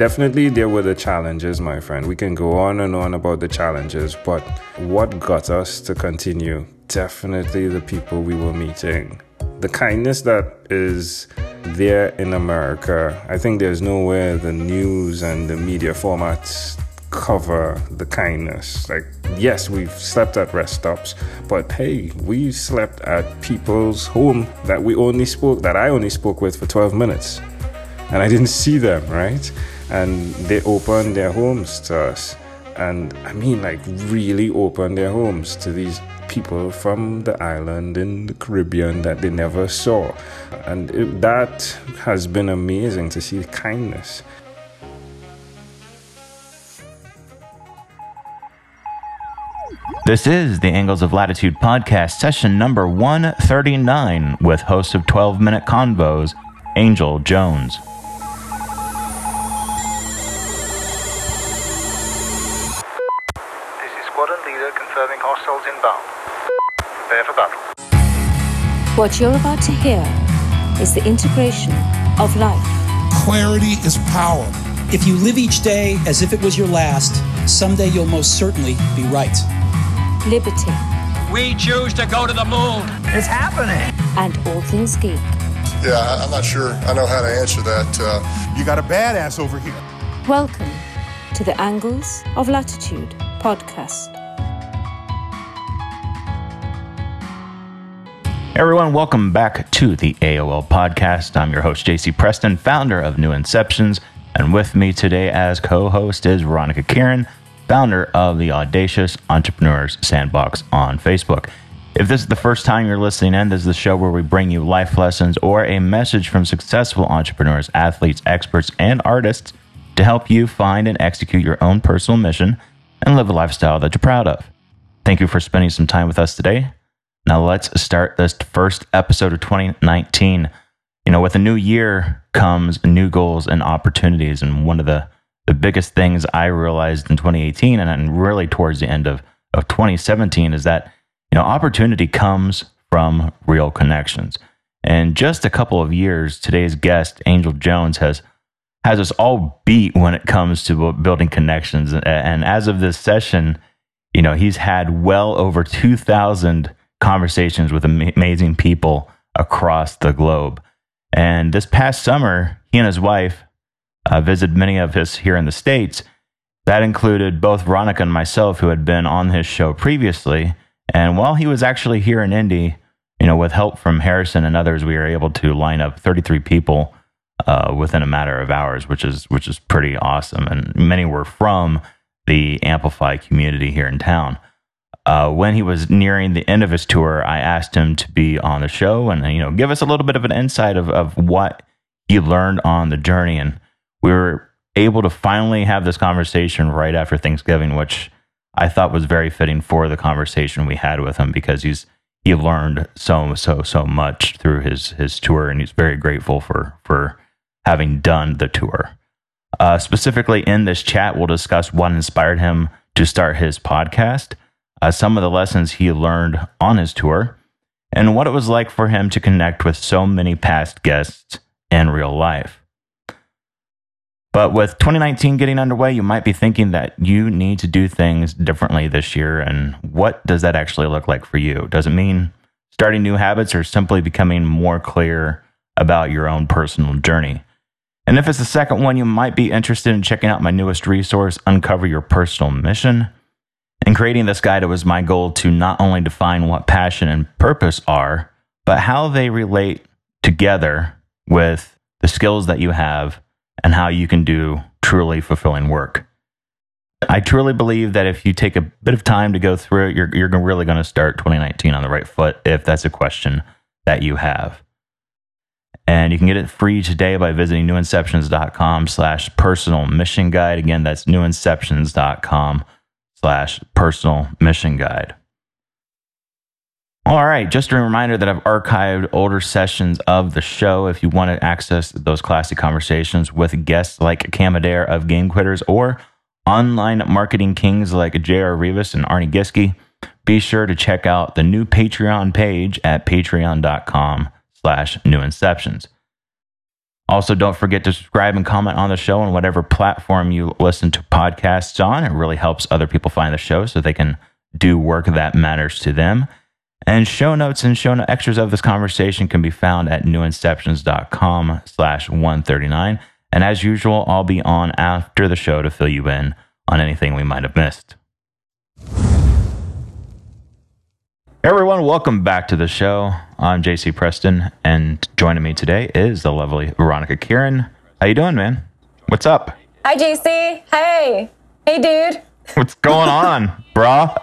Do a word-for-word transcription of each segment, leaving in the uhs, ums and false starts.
definitely there were the challenges, my friend. We can go on and on about the challenges, but what got us to continue? Definitely the people we were meeting. The kindness that is there in America. I think there's nowhere the news and the media formats cover the kindness. Like, yes, we've slept at rest stops, but hey, we slept at people's home that we only spoke, that I only spoke with for twelve minutes. And I didn't see them, right? And they opened their homes to us. And I mean, like, really opened their homes to these people from the island in the Caribbean that they never saw. And it, that has been amazing to see the kindness. This is the Angles of Latitude podcast, session number one thirty-nine, with host of twelve minute Convos, Angel Jones. This is squadron leader confirming hostiles inbound. Prepare for battle. What you're about to hear is the integration of life. Clarity is power. If you live each day as if it was your last, someday you'll most certainly be right. Liberty. We choose to go to the moon. It's happening. And all things geek. Yeah, I'm not sure I know how to answer that. Uh... You got a badass over here. Welcome to the Angles of Latitude podcast. Everyone, welcome back to the A O L podcast. I'm your host, J C Preston, founder of New Inceptions. And with me today as co-host is Veronica Kieran, founder of the Audacious Entrepreneurs Sandbox on Facebook. If this is the first time you're listening in, this is the show where we bring you life lessons or a message from successful entrepreneurs, athletes, experts, and artists to help you find and execute your own personal mission and live a lifestyle that you're proud of. Thank you for spending some time with us today. Now let's start this first episode of twenty nineteen. You know, with a new year comes new goals and opportunities. And one of the, the biggest things I realized in twenty eighteen and, and really towards the end of, of twenty seventeen is that, you know, opportunity comes from real connections. And just a couple of years, today's guest, Angel Jones, has has us all beat when it comes to building connections. And as of this session, you know, he's had well over two thousand conversations with amazing people across the globe. And this past summer, he and his wife uh, visited many of us here in the States. That included both Veronica and myself, who had been on his show previously. And while he was actually here in Indy, you know, with help from Harrison and others, we were able to line up thirty-three people uh, within a matter of hours, which is which is pretty awesome. And many were from the Amplify community here in town. Uh, when he was nearing the end of his tour, I asked him to be on the show and, you know, give us a little bit of an insight of, of what he learned on the journey. And we were able to finally have this conversation right after Thanksgiving, which I thought was very fitting for the conversation we had with him, because he's he learned so, so, so much through his, his tour, and he's very grateful for, for having done the tour. Uh, specifically in this chat, we'll discuss what inspired him to start his podcast, Uh, some of the lessons he learned on his tour, and what it was like for him to connect with so many past guests in real life. But with twenty nineteen getting underway, you might be thinking that you need to do things differently this year. And what does that actually look like for you? Does it mean starting new habits, or simply becoming more clear about your own personal journey? And if it's the second one, you might be interested in checking out my newest resource, Uncover Your Personal Mission. In creating this guide, it was my goal to not only define what passion and purpose are, but how they relate together with the skills that you have and how you can do truly fulfilling work. I truly believe that if you take a bit of time to go through it, you're, you're really going to start twenty nineteen on the right foot, if that's a question that you have. And you can get it free today by visiting newinceptions.com slash personal mission guide. Again, that's newinceptions.com slash personal mission guide. All right, just a reminder that I've archived older sessions of the show if you want to access those classic conversations with guests like Cam Adair of Game Quitters, or online marketing kings like J R Rivas and Arnie Giske. Be sure to check out the new Patreon page at patreon.com slash newinceptions. Also, don't forget to subscribe and comment on the show on whatever platform you listen to podcasts on. It really helps other people find the show so they can do work that matters to them. And show notes and show note extras of this conversation can be found at newinceptions.com slash 139. And as usual, I'll be on after the show to fill you in on anything we might have missed. Hey everyone, welcome back to the show. I'm J C Preston, and joining me today is the lovely Veronica Kieran. How you doing, man? What's up? Hi, J C. Hey. Hey, dude. What's going on, brah?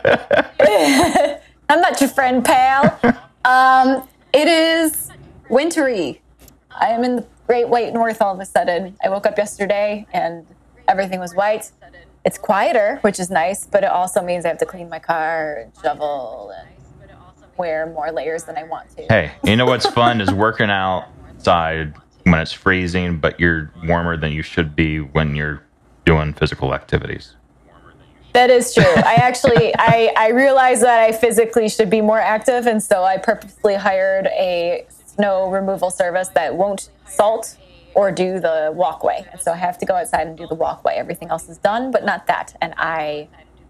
I'm not your friend, pal. Um, it is wintry. I am in the Great White North all of a sudden. I woke up yesterday and everything was white. It's quieter, which is nice, but it also means I have to clean my car and shovel and wear more layers than I want to. Hey, you know what's fun is working outside when it's freezing, but you're warmer than you should be when you're doing physical activities. That is true. I actually, I, I realized that I physically should be more active, and so I purposely hired a snow removal service that won't salt or do the walkway. And so I have to go outside and do the walkway. Everything else is done, but not that. And I,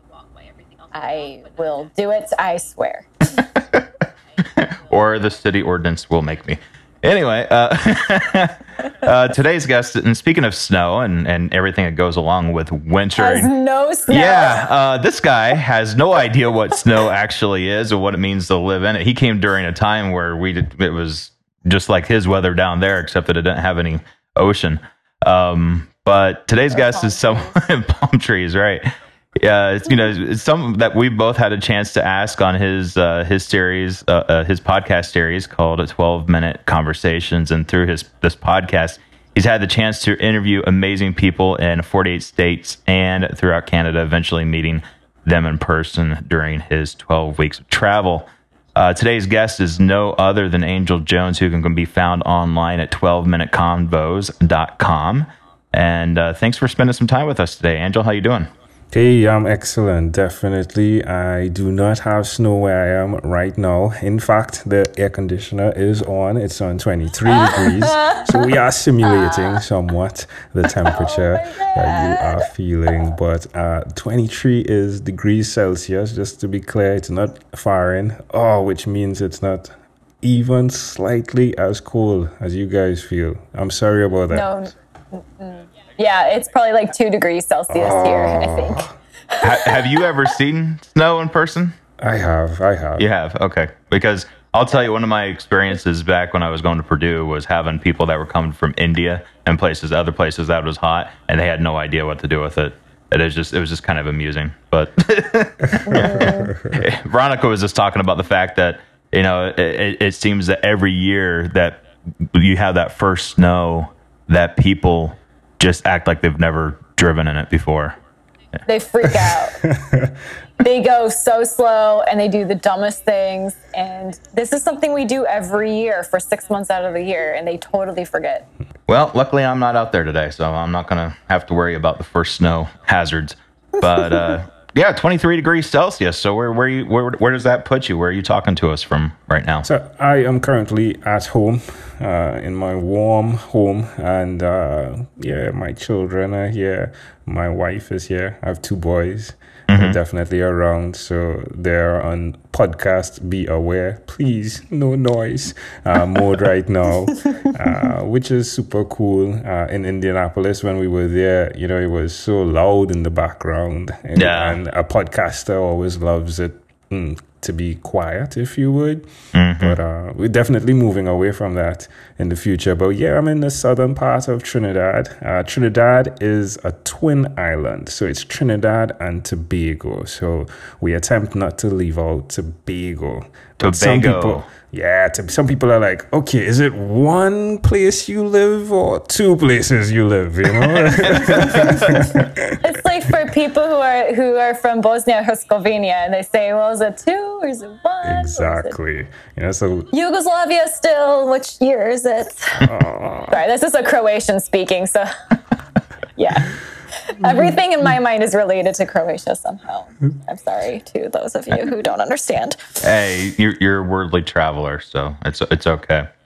I will do it, I swear. Or the city ordinance will make me. Anyway, uh, uh, today's guest, and speaking of snow and, and everything that goes along with winter. Has no snow. Yeah, uh, this guy has no idea what snow actually is or what it means to live in it. He came during a time where we did, it was just like his weather down there, except that it didn't have any ocean. Um, but today's guest is some palm trees, right? Yeah, it's, you know, it's something that we both had a chance to ask on his uh, his series, uh, uh, his podcast series called twelve minute Conversations. And through his this podcast, he's had the chance to interview amazing people in forty-eight states and throughout Canada, eventually meeting them in person during his twelve weeks of travel. Uh, today's guest is no other than Angel Jones, who can be found online at twelve minute convos dot com. And uh, thanks for spending some time with us today. Angel, how you doing? Hey, I'm excellent. Definitely. I do not have snow where I am right now. In fact, the air conditioner is on. It's on twenty-three degrees. So we are simulating somewhat the temperature oh that you are feeling. But uh, twenty-three is degrees Celsius, just to be clear. It's not Fahrenheit. Oh, which means it's not even slightly as cold as you guys feel. I'm sorry about that. No. Mm-mm. Yeah, it's probably like two degrees Celsius oh. here, I think. ha- have you ever seen snow in person? I have, I have. You have? Okay. Because I'll tell you, one of my experiences back when I was going to Purdue was having people that were coming from India and places, other places that was hot, and they had no idea what to do with it. It was just, it was just kind of amusing. But Veronica was just talking about the fact that, you know, it, it seems that every year that you have that first snow, that people just act like they've never driven in it before. They freak out. They go so slow and they do the dumbest things. And this is something we do every year for six months out of the year, and they totally forget. Well, luckily I'm not out there today, so I'm not going to have to worry about the first snow hazards. But uh, yeah, twenty-three degrees Celsius. So where where you where where does that put you? Where are you talking to us from right now? So I am currently at home, uh, in my warm home, and uh, yeah, my children are here. My wife is here. I have two boys. Mm-hmm. They're definitely around, so they're on podcast Be Aware, please, no noise uh, mode right now, uh, which is super cool. Uh, in Indianapolis, when we were there, you know, it was so loud in the background, and, yeah. and a podcaster always loves it mm, to be quiet, if you would. Mm-hmm. But uh, we're definitely moving away from that in the future. But yeah, I'm in the southern part of Trinidad. Uh, Trinidad is a twin island, so it's Trinidad and Tobago. So we attempt not to leave out Tobago. But Tobago. Some people, yeah, to, some people are like, okay, is it one place you live or two places you live? You know, it's like for people who are who are from Bosnia Herzegovina, and they say, well, is it two or is it one? Exactly. It you know, so Yugoslavia still. Which year is it? Oh. Sorry, this is a Croatian speaking, so yeah. Everything in my mind is related to Croatia somehow. I'm sorry to those of you who don't understand. Hey, you're, you're a worldly traveler, so it's it's okay.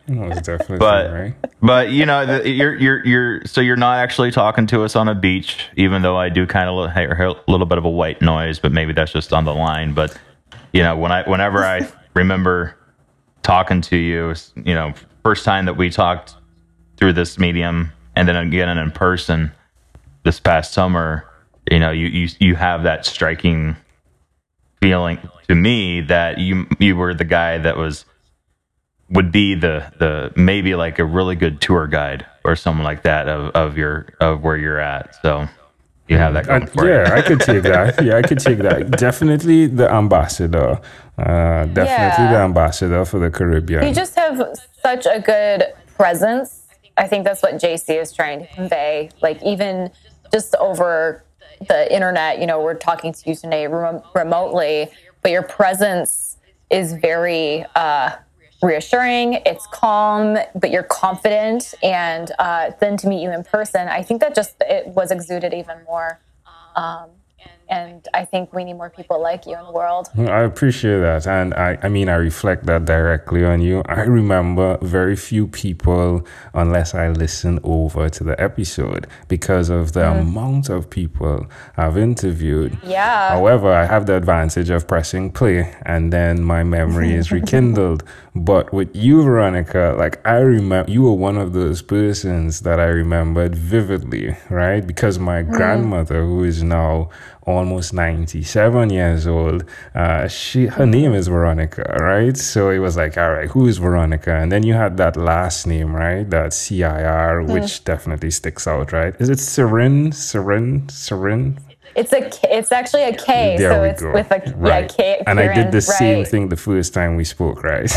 Most definitely, but right? but you know, the, you're you're you're so you're not actually talking to us on a beach, even though I do kind of hear a little bit of a white noise, but maybe that's just on the line. But you know, when I whenever I remember talking to you, you know, first time that we talked through this medium, and then again in person this past summer, you know, you you you have that striking feeling to me that you you were the guy that was. would be the the maybe like a really good tour guide or something like that of, of your of where you're at. So you have that going I, for yeah, you. I could take that. Yeah, I could take that. Definitely the ambassador. Uh, definitely Yeah. the ambassador for the Caribbean. You just have such a good presence. I think that's what J C is trying to convey. Like even just over the internet, you know, we're talking to you today rem- remotely, but your presence is very uh, reassuring. It's calm, but you're confident. And uh, then to meet you in person, I think that just it was exuded even more. Um, and I think we need more people like you in the world. I appreciate that. And I, I mean, I reflect that directly on you. I remember very few people, unless I listen over to the episode, because of the mm. amount of people I've interviewed. Yeah. However, I have the advantage of pressing play and then my memory is rekindled. But with you, Veronica, like I remember, you were one of those persons that I remembered vividly, right? Because my mm. grandmother, who is now almost ninety-seven years old, uh, she her name is Veronica, right? So it was like, all right, who is Veronica? And then you had that last name, right? That C I R, mm. which definitely sticks out, right? Is it Serin? Serin? Serin? It's a it's actually a K, there so we it's go. with a right. yeah K. And Kieran, I did the right. same thing the first time we spoke, right?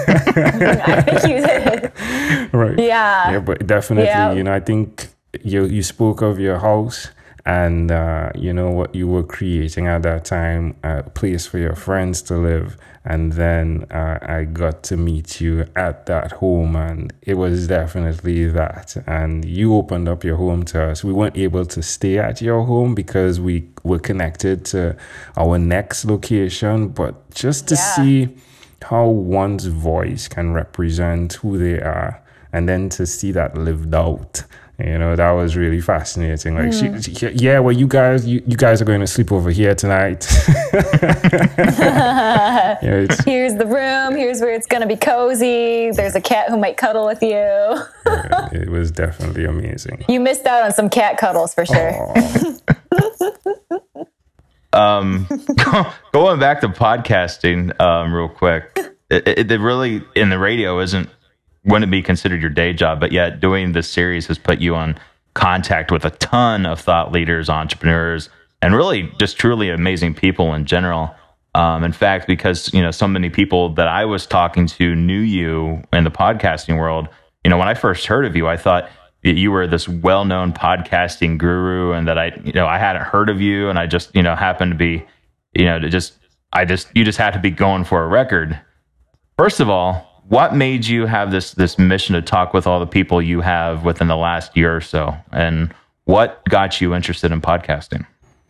I think you did. Right. Yeah. Yeah, but definitely, yeah. you know, I think you you spoke of your house. And, uh, you know, what you were creating at that time, a place for your friends to live. And then uh, I got to meet you at that home, and it was definitely that. And you opened up your home to us. We weren't able to stay at your home because we were connected to our next location. But just to yeah. see how one's voice can represent who they are, and then to see that lived out. You know, that was really fascinating. Like, mm. she, she, yeah, well, you guys, you, you guys are going to sleep over here tonight. yeah, here's the room. Here's where it's going to be cozy. There's a cat who might cuddle with you. yeah, it was definitely amazing. You missed out on some cat cuddles for sure. um, going back to podcasting, um, real quick, it, it, it really in the radio isn't. Wouldn't be considered your day job, but yet doing this series has put you on contact with a ton of thought leaders, entrepreneurs, and really just truly amazing people in general. Um, in fact, because, you know, so many people that I was talking to knew you in the podcasting world. You know, when I first heard of you, I thought that you were this well-known podcasting guru, and that I, you know, I hadn't heard of you, and I just, you know, happened to be, you know, to just, I just, you just had to be going for a record. First of all, what made you have this this mission to talk with all the people you have within the last year or so? And what got you interested in podcasting?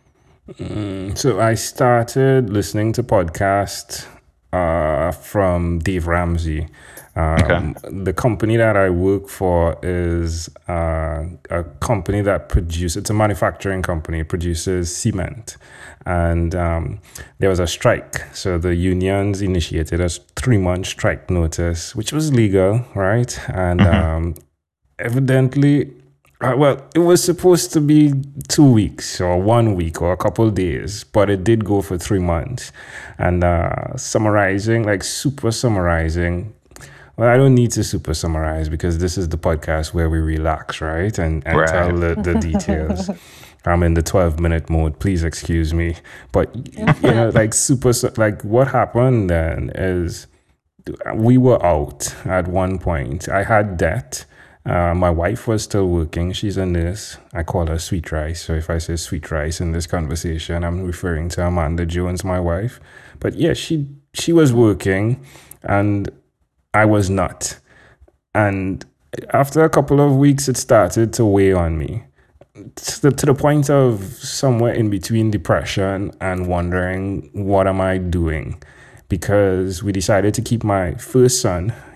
Mm, so I started listening to podcasts uh, from Dave Ramsey. Um, okay. The company that I work for is uh, a company that produces, it's a manufacturing company, it produces cement. And um, there was a strike. So the unions initiated a three-month strike notice, which was legal, right? And mm-hmm. um, evidently, uh, well, it was supposed to be two weeks or one week or a couple of days, but it did go for three months. And uh, summarizing, like super summarizing, well, I don't need to super summarize because this is the podcast where we relax, right? And, and right. tell the, the details. I'm in the twelve minute mode. Please excuse me. But, you know, like super, like what happened then is we were out at one point. I had debt. Uh, my wife was still working. She's a nurse. I call her Sweet Rice. So if I say Sweet Rice in this conversation, I'm referring to Amanda Jones, my wife. But yeah, she she was working and I was not. And after a couple of weeks, it started to weigh on me. To the, to the point of somewhere in between depression and wondering, what am I doing? Because we decided to keep my first son.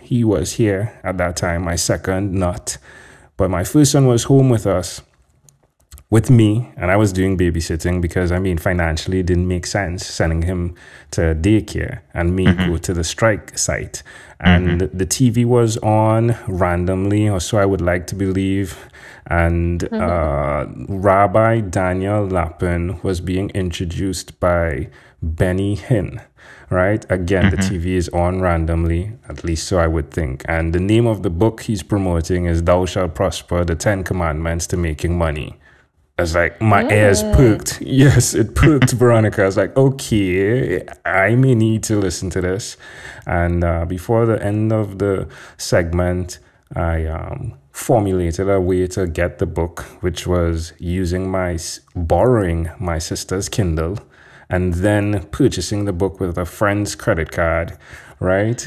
he was here at that time. My second, not. But my first son was home with us, with me, and I was doing babysitting because, I mean, financially it didn't make sense sending him to daycare and me mm-hmm. go to the strike site. And mm-hmm. the T V was on randomly, or so I would like to believe. And mm-hmm. uh, Rabbi Daniel Lapin was being introduced by Benny Hinn, right? Again, mm-hmm. the T V is on randomly, at least so I would think. And the name of the book he's promoting is Thou Shalt Prosper, the Ten Commandments to Making Money. I was like, my mm. ears perked. Yes, it perked, Veronica. I was like, okay, I may need to listen to this. And uh, before the end of the segment, I um, formulated a way to get the book, which was using my, borrowing my sister's Kindle and then purchasing the book with a friend's credit card, right?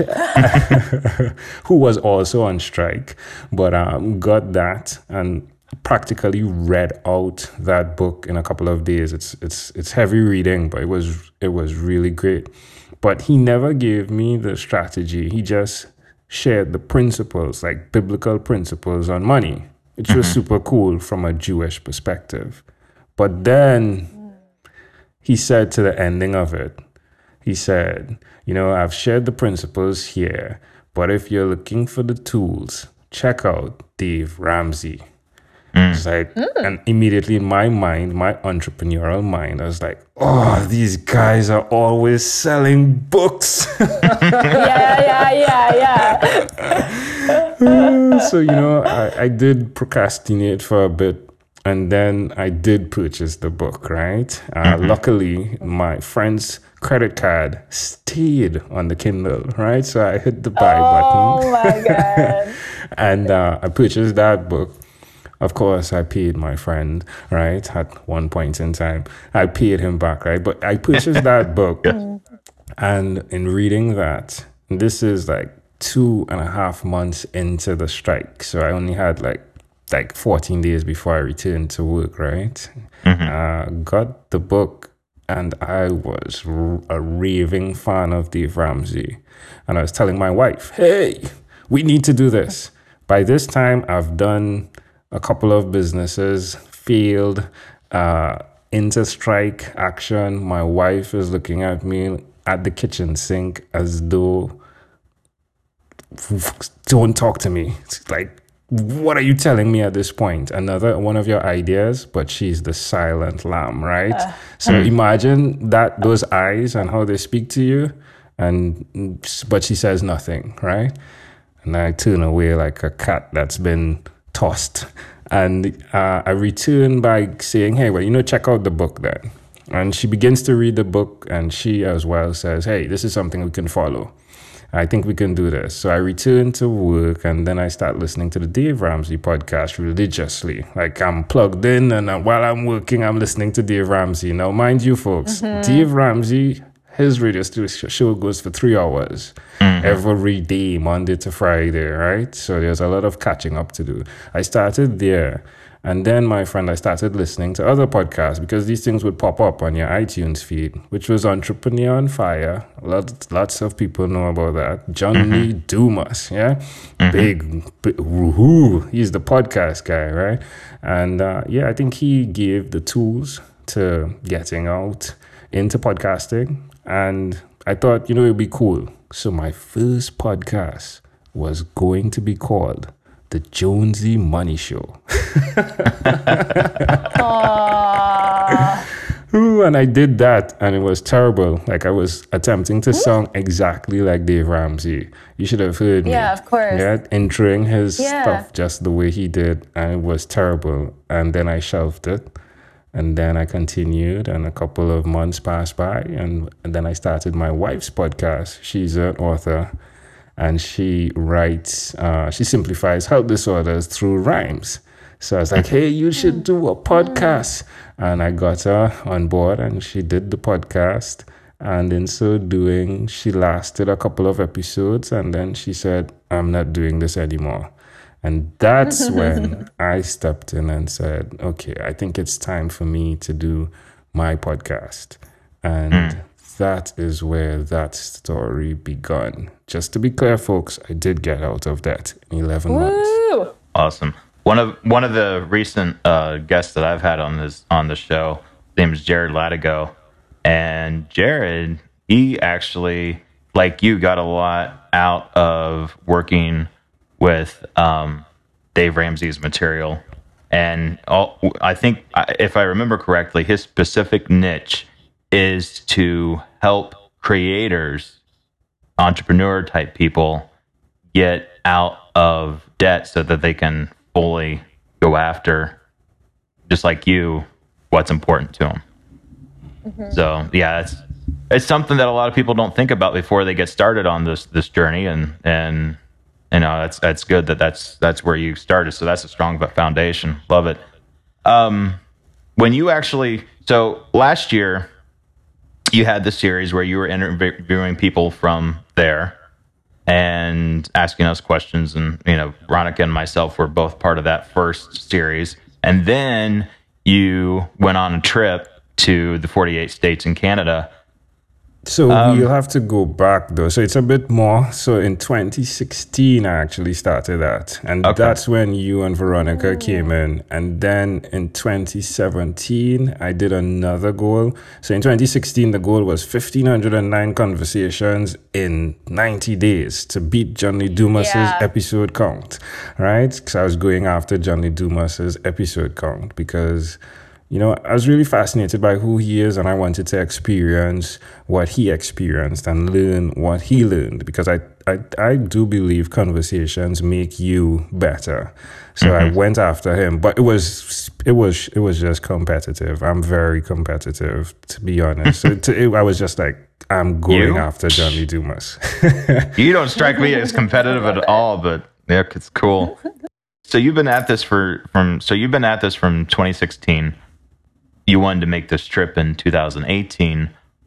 Who was also on strike, but um, got that and practically read out that book in a couple of days. It's it's it's heavy reading, but it was it was really great. But he never gave me the strategy. He just shared the principles, like biblical principles on money, which was super cool from a Jewish perspective. But then he said to the ending of it, he said, you know, I've shared the principles here, but if you're looking for the tools, check out Dave Ramsey. Mm. It's like, mm. and immediately in my mind, my entrepreneurial mind, I was like, oh, these guys are always selling books. yeah, yeah, yeah, yeah. So, you know, I, I did procrastinate for a bit, and then I did purchase the book, right? Uh, mm-hmm. Luckily, my friend's credit card stayed on the Kindle, right? So I hit the buy oh, button. Oh, my God. And uh, I purchased that book. Of course, I paid my friend, right, at one point in time. I paid him back, right? But I purchased that book. Yes. And in reading that, this is like two and a half months into the strike. So I only had like like fourteen days before I returned to work, right? Mm-hmm. Uh, got the book, and I was a raving fan of Dave Ramsey. And I was telling my wife, hey, we need to do this. By this time, I've done a couple of businesses, failed, uh, into strike action. My wife is looking at me at the kitchen sink as though, don't talk to me. It's like, what are you telling me at this point? Another one of your ideas, but she's the silent lamb, right? Uh, so hmm. imagine that, those eyes and how they speak to you, and but she says nothing, right? And I turn away like a cat that's been tossed. And uh, I return by saying, hey, well, you know, check out the book then. And she begins to read the book, and she as well says, hey, this is something we can follow. I think we can do this. So I return to work, and then I start listening to the Dave Ramsey podcast religiously. Like, I'm plugged in, and while I'm working, I'm listening to Dave Ramsey. Now, mind you, folks, mm-hmm. Dave Ramsey, his radio show goes for three hours mm-hmm. every day, Monday to Friday, right? So there's a lot of catching up to do. I started there. And then, my friend, I started listening to other podcasts because these things would pop up on your iTunes feed, which was Entrepreneur on Fire. Lots, lots of people know about that. John mm-hmm. Lee Dumas, yeah? Mm-hmm. Big, big woohoo. He's the podcast guy, right? And uh, yeah, I think he gave the tools to getting out into podcasting. And I thought, you know, it'd be cool. So my first podcast was going to be called The Jonesy Money Show. Ooh, and I did that, and it was terrible. Like, I was attempting to sound exactly like Dave Ramsey. You should have heard me. Yeah, of course. Yeah, entering his yeah. stuff just the way he did, and it was terrible. And then I shelved it. And then I continued, and a couple of months passed by, and, and then I started my wife's podcast. She's an author, and she writes, uh, she simplifies health disorders through rhymes. So I was like, hey, you should do a podcast. And I got her on board, and she did the podcast. And in so doing, she lasted a couple of episodes, and then she said, I'm not doing this anymore. And that's when I stepped in and said, okay, I think it's time for me to do my podcast. And mm. that is where that story begun. Just to be clear, folks, I did get out of debt in eleven Woo! months. Awesome. One of one of the recent uh, guests that I've had on this on the show, his name is Jared Latigo, and Jared, he actually, like you, got a lot out of working with um, Dave Ramsey's material. And all, I think, if I remember correctly, his specific niche is to help creators, entrepreneur type people, get out of debt so that they can fully go after, just like you, what's important to them. Mm-hmm. So yeah, it's it's something that a lot of people don't think about before they get started on this this journey, and and you know that's that's good that that's that's where you started. So that's a strong foundation. Love it. Um, when you actually, so last year you had the series where you were interviewing people from there and asking us questions, and you know, Ronica and myself were both part of that first series. And then you went on a trip to the forty-eight states in Canada. So Um, we'll have to go back though. So it's a bit more. So in twenty sixteen, I actually started that. And Okay. that's when you and Veronica came in. And then in twenty seventeen, I did another goal. So in twenty sixteen, the goal was one thousand five hundred nine conversations in ninety days to beat John Lee Dumas's Yeah. episode count, right? Because I was going after John Lee Dumas's episode count because, you know, I was really fascinated by who he is, and I wanted to experience what he experienced and learn what he learned, because I, I, I do believe conversations make you better. So mm-hmm. I went after him, but it was it was it was just competitive. I'm very competitive, to be honest. So to, it, I was just like, I'm going You? after John Lee Dumas. You don't strike me as competitive at all, but yeah, it's cool. So you've been at this for from so you've been at this from twenty sixteen. You wanted to make this trip in two thousand eighteen.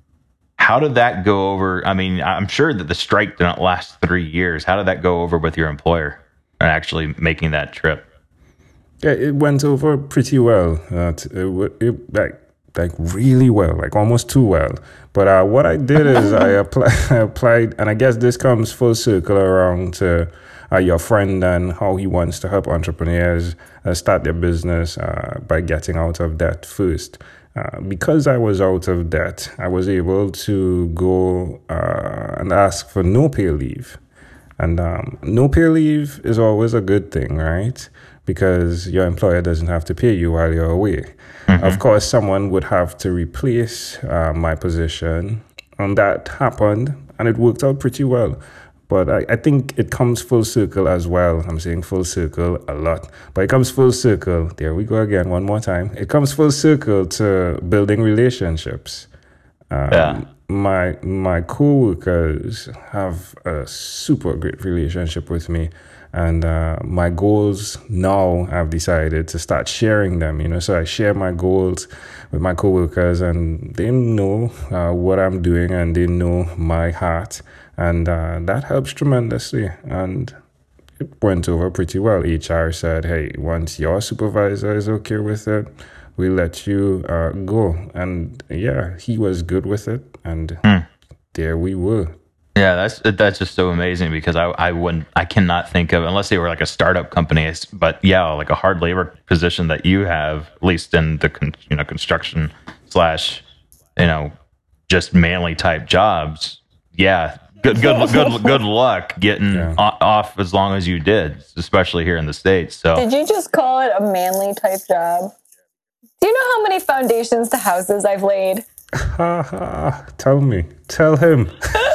How did that go over? I mean, I'm sure that the strike didn't last three years. How did that go over with your employer and actually making that trip? Yeah, it went over pretty well. Uh, t- it, w- it like like really well, like almost too well. But uh, what I did is I, apply, I applied, and I guess this comes full circle around to uh, your friend and how he wants to help entrepreneurs uh, start their business uh, by getting out of debt first. Uh, because I was out of debt, I was able to go uh, and ask for no pay leave. And um, no pay leave is always a good thing, right? Because your employer doesn't have to pay you while you're away. Mm-hmm. Of course, someone would have to replace uh, my position, and that happened, and it worked out pretty well. But I, I think it comes full circle as well. I'm saying full circle a lot. But it comes full circle. There we go again, one more time. It comes full circle to building relationships. Um, yeah. My my co-workers have a super great relationship with me. And uh, my goals now, I've decided to start sharing them. You know, so I share my goals with my coworkers, and they know uh, what I'm doing, and they know my heart, and uh, that helps tremendously. And it went over pretty well. H R said, "Hey, once your supervisor is okay with it, we let you uh, go." And yeah, he was good with it, and mm. there we were. Yeah, that's that's just so amazing, because I I wouldn't I cannot think of, unless they were like a startup company, but yeah, like a hard labor position that you have, at least in the con, you know construction slash you know just manly type jobs. Yeah, good good good good luck getting yeah. off as long as you did, especially here in the States. So did you just call it a manly type job? Do you know how many foundations to houses I've laid? Ha ha! Tell me, tell him.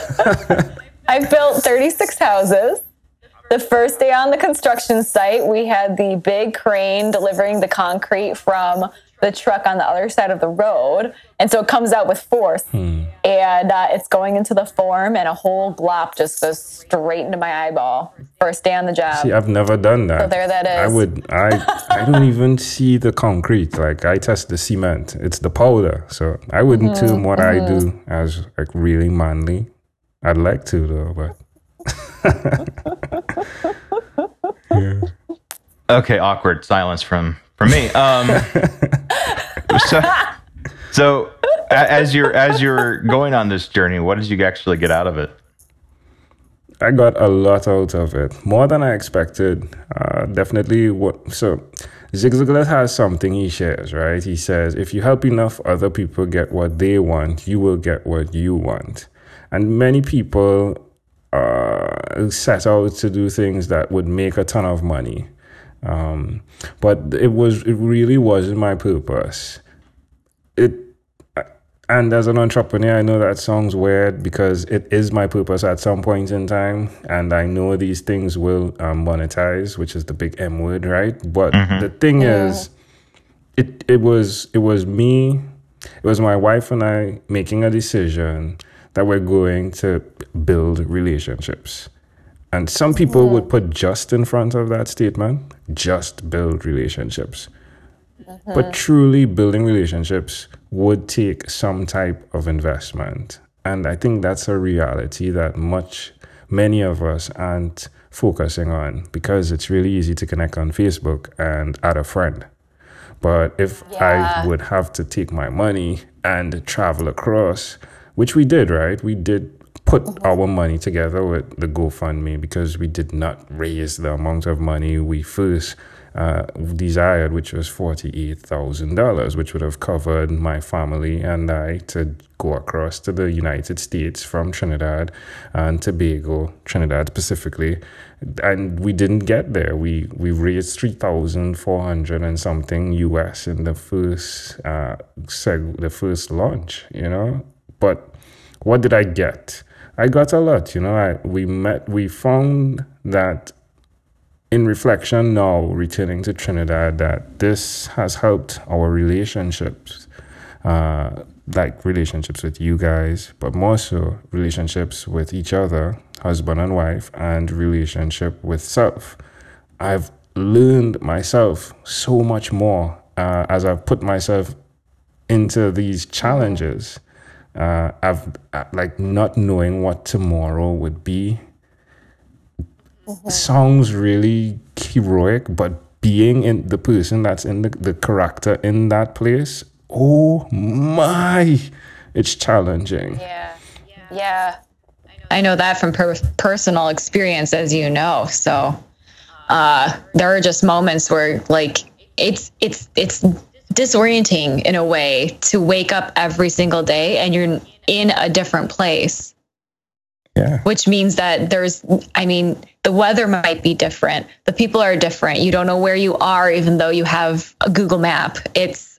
I've built thirty-six houses. The first day on the construction site, we had the big crane delivering the concrete from the truck on the other side of the road. And so it comes out with force. Hmm. And uh, it's going into the form, and a whole glop just goes straight into my eyeball. First day on the job. See, I've never done that. So there that is. I would, I, I don't even see the concrete. Like, I test the cement. It's the powder. So I wouldn't mm-hmm. term what mm-hmm. I do as like really manly. I'd like to though, but yeah. Okay, awkward silence from from me. Um, so, so as you're as you're going on this journey, what did you actually get out of it? I got a lot out of it, more than I expected. Uh, definitely. What so Zig Ziglar has something he shares, right? He says, if you help enough other people get what they want, you will get what you want. And many people uh, set out to do things that would make a ton of money. Um, but it was, it really wasn't my purpose. It, and as an entrepreneur, I know that sounds weird because it is my purpose at some point in time. And I know these things will um, monetize, which is the big M word, right? But mm-hmm. the thing yeah. is, it, it was, it was me, it was my wife and I making a decision that we're going to build relationships. And some people mm-hmm. would put just in front of that statement, just build relationships. Mm-hmm. But truly building relationships would take some type of investment. And I think that's a reality that much, many of us aren't focusing on, because it's really easy to connect on Facebook and add a friend. But if yeah. I would have to take my money and travel across, which we did, right? We did put mm-hmm. our money together with the GoFundMe because we did not raise the amount of money we first uh, desired, which was forty-eight thousand dollars, which would have covered my family and I to go across to the United States from Trinidad and Tobago, Trinidad specifically. And we didn't get there. We we raised three thousand four hundred and something U S in the first uh, seg- the first launch, you know. But what did I get? I got a lot, you know. I, we met, we found that in reflection now, returning to Trinidad, that this has helped our relationships, uh, like relationships with you guys, but more so relationships with each other, husband and wife, and relationship with self. I've learned myself so much more uh, as I've put myself into these challenges. Uh, I've uh, like not knowing what tomorrow would be. Mm-hmm. Sounds really heroic, but being in the person that's in the, the character in that place, oh my, it's challenging. Yeah, yeah. I know that from per- personal experience, as you know. So uh, there are just moments where like it's it's it's. disorienting in a way to wake up every single day and you're in a different place. Yeah. Which means that there's, I mean, the weather might be different. The people are different. You don't know where you are, even though you have a Google map. It's,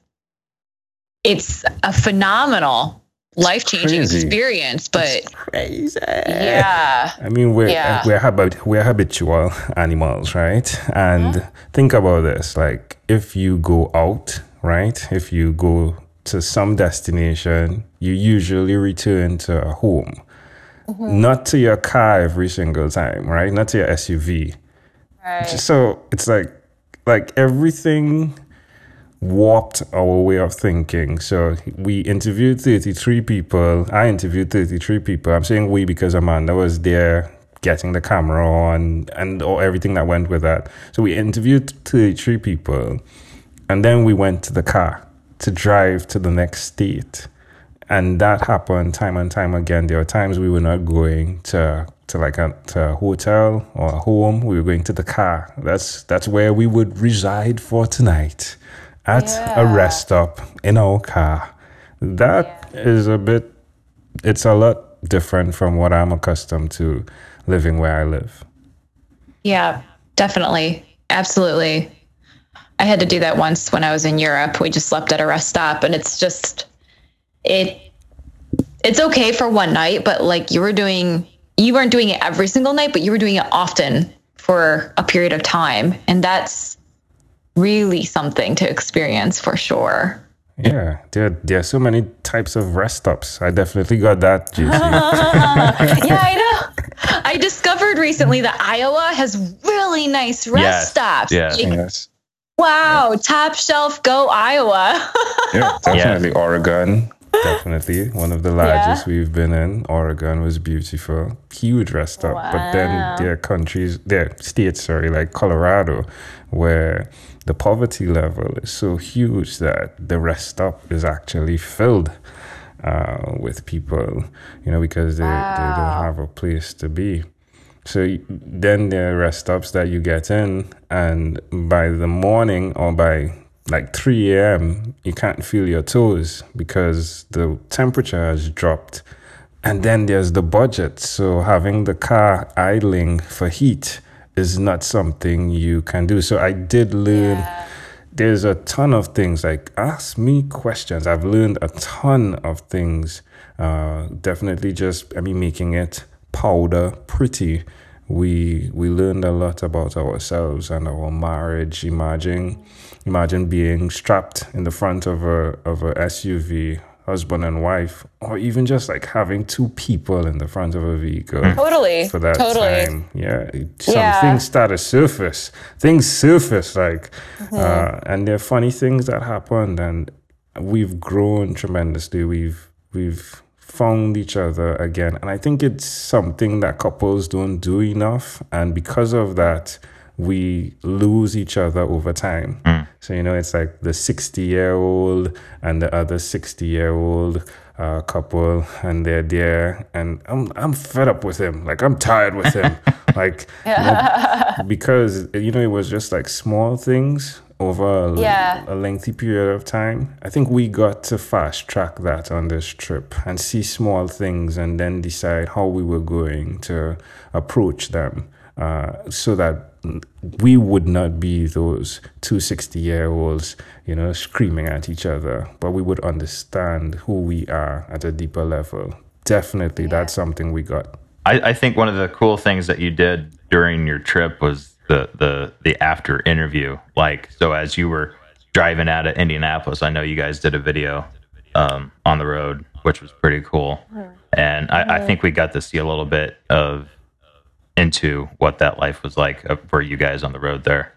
it's a phenomenal life-changing experience, but it's crazy. Yeah. I mean, we're, yeah. we're, habit, we're habitual animals, right? And yeah. think about this, like if you go out, right? If you go to some destination, you usually return to a home, mm-hmm. not to your car every single time, right? Not to your S U V. Right. So it's like, like everything warped our way of thinking. So we interviewed thirty-three people. I interviewed thirty-three people. I'm saying we because Amanda was there getting the camera on and all, everything that went with that. So we interviewed thirty-three people. And then we went to the car to drive to the next state. And that happened time and time again. There were times we were not going to to like a, to a hotel or a home. We were going to the car. That's that's where we would reside for tonight, at yeah. a rest stop in our car. That yeah. is a bit, it's a lot different from what I'm accustomed to living where I live. Yeah, definitely. Absolutely. I had to do that once when I was in Europe. We just slept at a rest stop, and it's just, it, it's okay for one night, but like you were doing, you weren't doing it every single night, but you were doing it often for a period of time. And that's really something to experience for sure. Yeah, there, there are so many types of rest stops. I definitely got that, J C. Yeah, I know. I discovered recently that Iowa has really nice rest yes. stops. Yeah. Like, yes. Wow, top shelf, go Iowa. Yeah, definitely yeah. Oregon. Definitely one of the largest yeah. we've been in. Oregon was beautiful, huge rest stop. Wow. But then there are countries, there are states, sorry, like Colorado, where the poverty level is so huge that the rest stop is actually filled. uh, with people, you know, because they, wow. they don't have a place to be. So then there are rest stops that you get in, and by the morning or by like three a.m., you can't feel your toes because the temperature has dropped. And then there's the budget. So having the car idling for heat is not something you can do. So I did learn, yeah. there's a ton of things, like ask me questions. I've learned a ton of things. Uh, definitely just, I mean, making it powder pretty. We we learned a lot about ourselves and our marriage. Imagine, imagine being strapped in the front of a of a S U V, husband and wife, or even just like having two people in the front of a vehicle. Totally. For that totally. time. Yeah. Some yeah. things start to surface. Things surface like, mm-hmm. uh, and there are funny things that happened, and we've grown tremendously. We've, we've found each other again. And I think it's something that couples don't do enough. And because of that, we lose each other over time. Mm. So, you know, it's like the sixty-year-old and the other sixty-year-old uh, couple, and they're there, and I'm I'm fed up with him. Like, I'm tired with him. like, you know, because, you know, it was just like small things over a, yeah. a lengthy period of time. I think we got to fast track that on this trip and see small things and then decide how we were going to approach them. Uh, so that we would not be those two sixty-year-olds, you know, screaming at each other, but we would understand who we are at a deeper level. Definitely, yeah. That's something we got. I, I think one of the cool things that you did during your trip was the the the after interview. Like, so as you were driving out of Indianapolis, I know you guys did a video um, on the road, which was pretty cool. And I, I think we got to see a little bit of into what that life was like for you guys on the road there.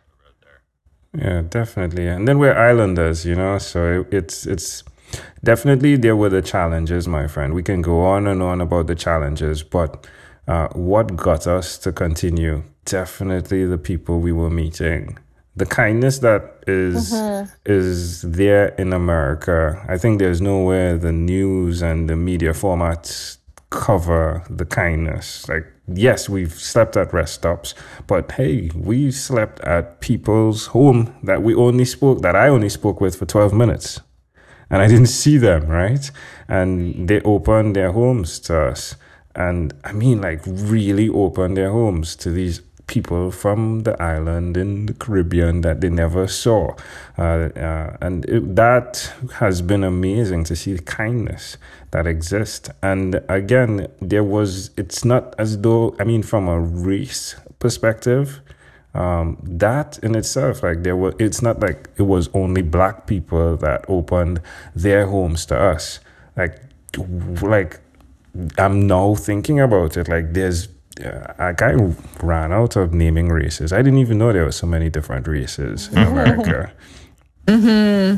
Yeah, definitely. And then we're islanders, you know, so it's it's definitely there were the challenges, my friend. We can go on and on about the challenges, but uh, what got us to continue? Definitely the people we were meeting. The kindness that is mm-hmm. is there in America. I think there's nowhere the news and the media formats cover the kindness. Like, yes, we've slept at rest stops, but hey, we slept at people's home that we only spoke, that I only spoke with for twelve minutes. And I didn't see them, right? And they opened their homes to us. And I mean, like, really opened their homes to these people from the island in the Caribbean that they never saw. Uh, uh, and it, that has been amazing to see the kindness that exists. And again, there was, it's not as though, I mean, from a race perspective, um, that in itself, like there was, it's not like it was only black people that opened their homes to us. Like, like I'm now thinking about it, like there's, Uh, like I ran out of naming races. I didn't even know there were so many different races in America. Mm-hmm.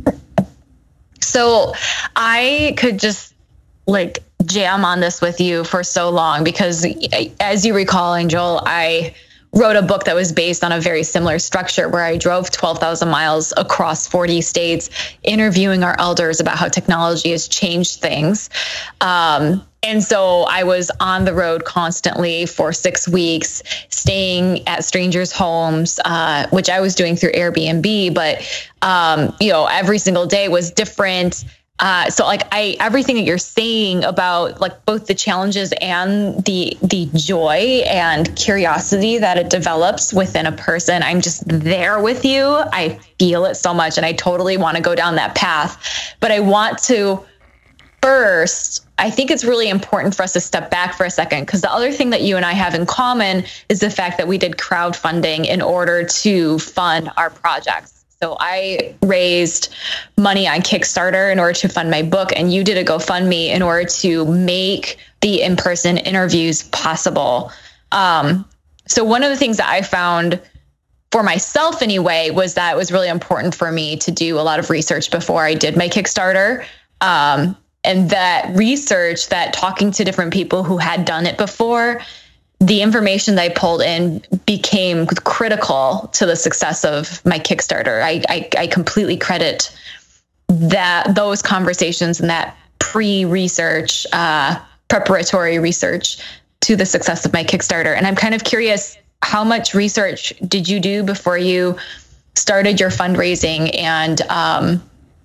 So I could just like jam on this with you for so long because, as you recall, Angel, I wrote a book that was based on a very similar structure where I drove twelve thousand miles across forty states, interviewing our elders about how technology has changed things. Um, And so I was on the road constantly for six weeks, staying at strangers' homes, uh, which I was doing through Airbnb. But, um, you know, every single day was different. Uh, so like I, everything that you're saying about like both the challenges and the, the joy and curiosity that it develops within a person, I'm just there with you. I feel it so much and I totally want to go down that path, but I want to first, I think it's really important for us to step back for a second, because the other thing that you and I have in common is the fact that we did crowdfunding in order to fund our projects. So I raised money on Kickstarter in order to fund my book, and you did a GoFundMe in order to make the in-person interviews possible. Um, so one of the things that I found for myself anyway was that it was really important for me to do a lot of research before I did my Kickstarter. Um, And that research, that talking to different people who had done it before, the information that I pulled in became critical to the success of my Kickstarter. I, I, I completely credit that those conversations and that pre-research, uh, preparatory research to the success of my Kickstarter. And I'm kind of curious, how much research did you do before you started your fundraising, and um,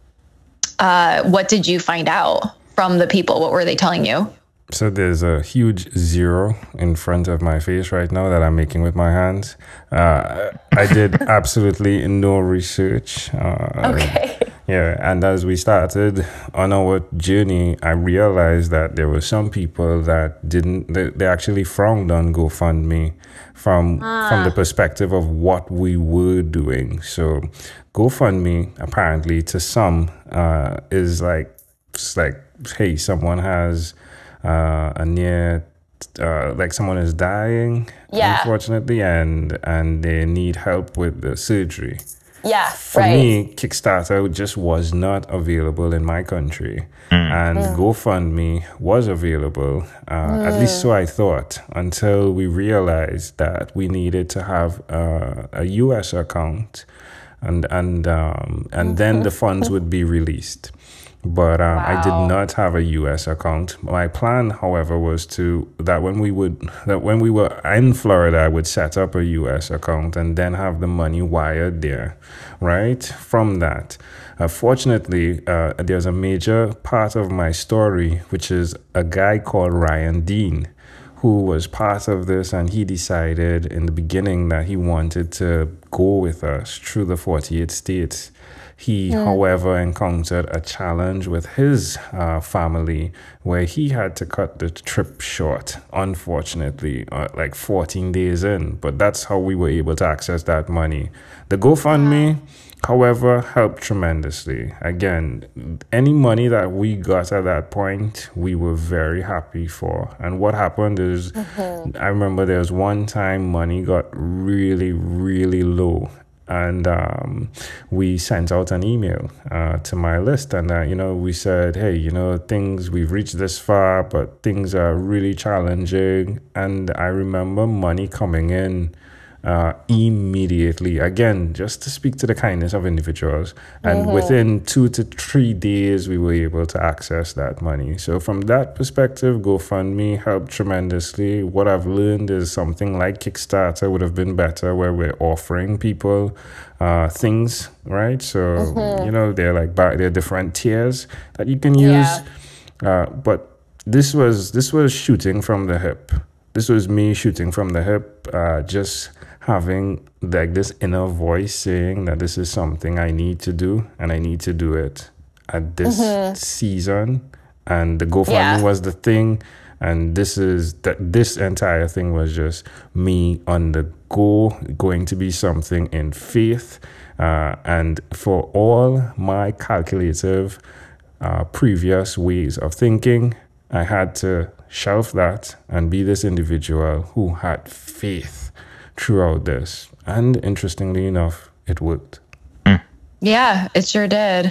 uh, what did you find out from the people? What were they telling you? So there's a huge zero in front of my face right now that I'm making with my hands. Uh, I did absolutely no research. Uh, Okay. Yeah, and as we started on our journey, I realized that there were some people that didn't, they, they actually frowned on GoFundMe from from the perspective of what we were doing. So GoFundMe, apparently to some, uh, is like, it's like, hey, someone has uh, a near, uh, like someone is dying, Yeah. unfortunately, and and they need help with the surgery. Yeah, For right. me, Kickstarter just was not available in my country. And GoFundMe was available, uh, at least so I thought, until we realized that we needed to have uh, a U S account, and and um, and then the funds would be released. But um, I did not have a U S account. My plan, however, was to that when we would that when we were in Florida, I would set up a U S account and then have the money wired there, right? From that, uh, fortunately, uh, there's a major part of my story, which is a guy called Ryan Dean, who was part of this, and he decided in the beginning that he wanted to go with us through the forty-eight states. He, however, encountered a challenge with his uh, family where he had to cut the trip short, unfortunately, uh, like fourteen days in. But that's how we were able to access that money. The GoFundMe, however, helped tremendously. Again, any money that we got at that point, we were very happy for. And what happened is, I remember there was one time money got really, really low. And um, we sent out an email uh, to my list, and uh, you know, we said, hey, you know, things, we've reached this far, but things are really challenging. And I remember money coming in uh, immediately. Again, just to speak to the kindness of individuals. And mm-hmm. within two to three days, we were able to access that money. So from that perspective, GoFundMe helped tremendously. What I've learned is something like Kickstarter would have been better, where we're offering people uh, things, right? So, mm-hmm. you know, they're like, there are different tiers that you can use. Yeah. Uh, but this was, this was shooting from the hip. This was me shooting from the hip, uh, just having like this inner voice saying that this is something I need to do, and I need to do it at this mm-hmm. season. And the GoFundMe yeah. was the thing. And this is that this entire thing was just me on the go, going to be something in faith. Uh, and for all my calculative uh, previous ways of thinking, I had to shelf that and be this individual who had faith throughout this. And interestingly enough, it worked. Mm. Yeah, it sure did.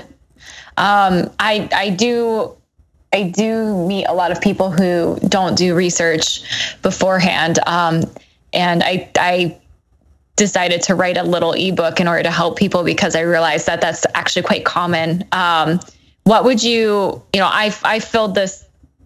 Um, I I do I do meet a lot of people who don't do research beforehand. Um, and I I decided to write a little ebook in order to help people, because I realized that that's actually quite common. Um, what would you, you know, I I filled this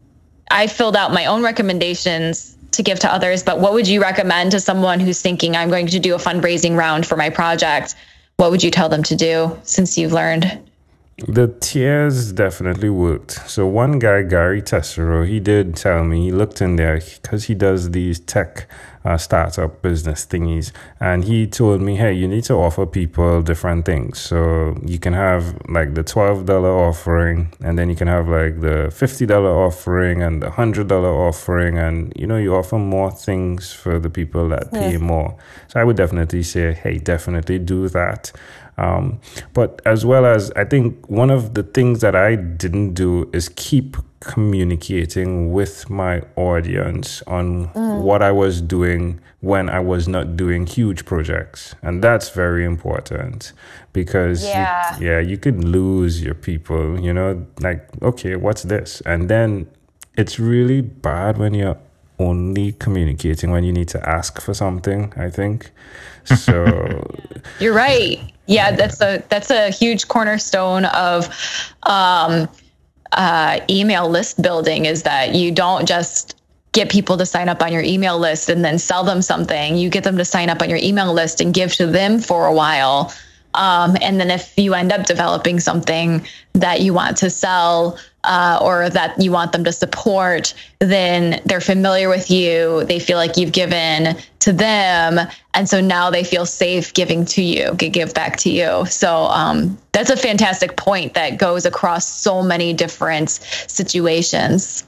I filled out my own recommendations to give to others, but what would you recommend to someone who's thinking, I'm going to do a fundraising round for my project? What would you tell them to do, since you've learned? The tiers definitely worked. So one guy, Gary Tessero, he did tell me, he looked in there because he does these tech uh, startup business thingies. And he told me, hey, you need to offer people different things. So you can have like the twelve dollars offering, and then you can have like the fifty dollars offering and the one hundred dollars offering. And, you know, you offer more things for the people that pay yeah. more. So I would definitely say, hey, definitely do that. Um, but as well as, I think one of the things that I didn't do is keep communicating with my audience on mm. what I was doing when I was not doing huge projects. And that's very important, because yeah, you, yeah, you could lose your people, you know, like, okay, what's this? And then it's really bad when you're only communicating when you need to ask for something, I think. So you're right. Yeah, that's a that's a huge cornerstone of um, uh, email list building is that you don't just get people to sign up on your email list and then sell them something. You get them to sign up on your email list and give to them for a while. Um, and then if you end up developing something that you want to sell uh, or that you want them to support, then they're familiar with you. They feel like you've given to them. And so now they feel safe giving to you, give back to you. So um, that's a fantastic point that goes across so many different situations.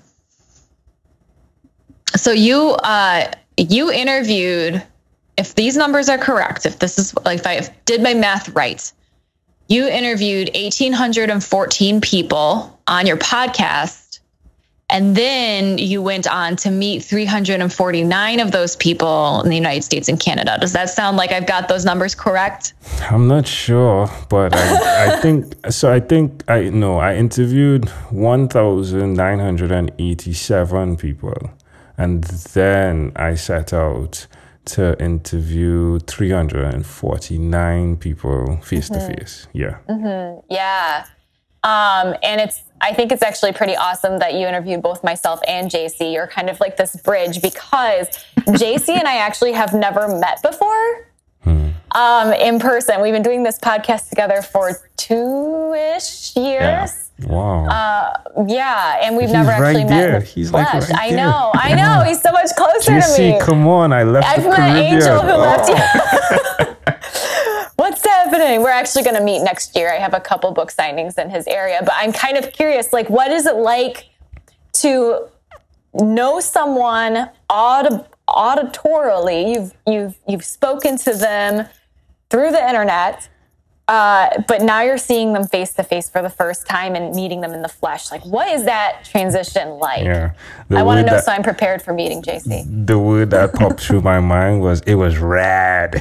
So you uh, you interviewed, if these numbers are correct, if this is like, if I did my math right, you interviewed one thousand eight hundred fourteen people on your podcast, and then you went on to meet three hundred forty-nine of those people in the United States and Canada. Does that sound like I've got those numbers correct? I'm not sure, but I, I think, so I think, I no, I interviewed one thousand nine hundred eighty-seven people, and then I set out to interview three hundred forty-nine people face to face. Yeah. Mm-hmm. Yeah. Um, and it's, I think it's actually pretty awesome that you interviewed both myself and J C. You're kind of like this bridge, because J C and I actually have never met before hmm. um, in person. We've been doing this podcast together for two-ish years. Yeah. Wow. Uh, yeah, and we've He's never right actually there. met in the He's flesh. like right I there. know, I know. He's so much closer J to C, me. come on. I left I've the met Caribbean. Angel who oh. left you. What's happening? We're actually going to meet next year. I have a couple book signings in his area, but I'm kind of curious, like, what is it like to know someone aud- auditorily? You've you've you've spoken to them through the internet. Uh, but now you're seeing them face to face for the first time and meeting them in the flesh. Like, what is that transition like? Yeah, I want to know that, so I'm prepared for meeting J C. The word that popped through my mind was, it was rad.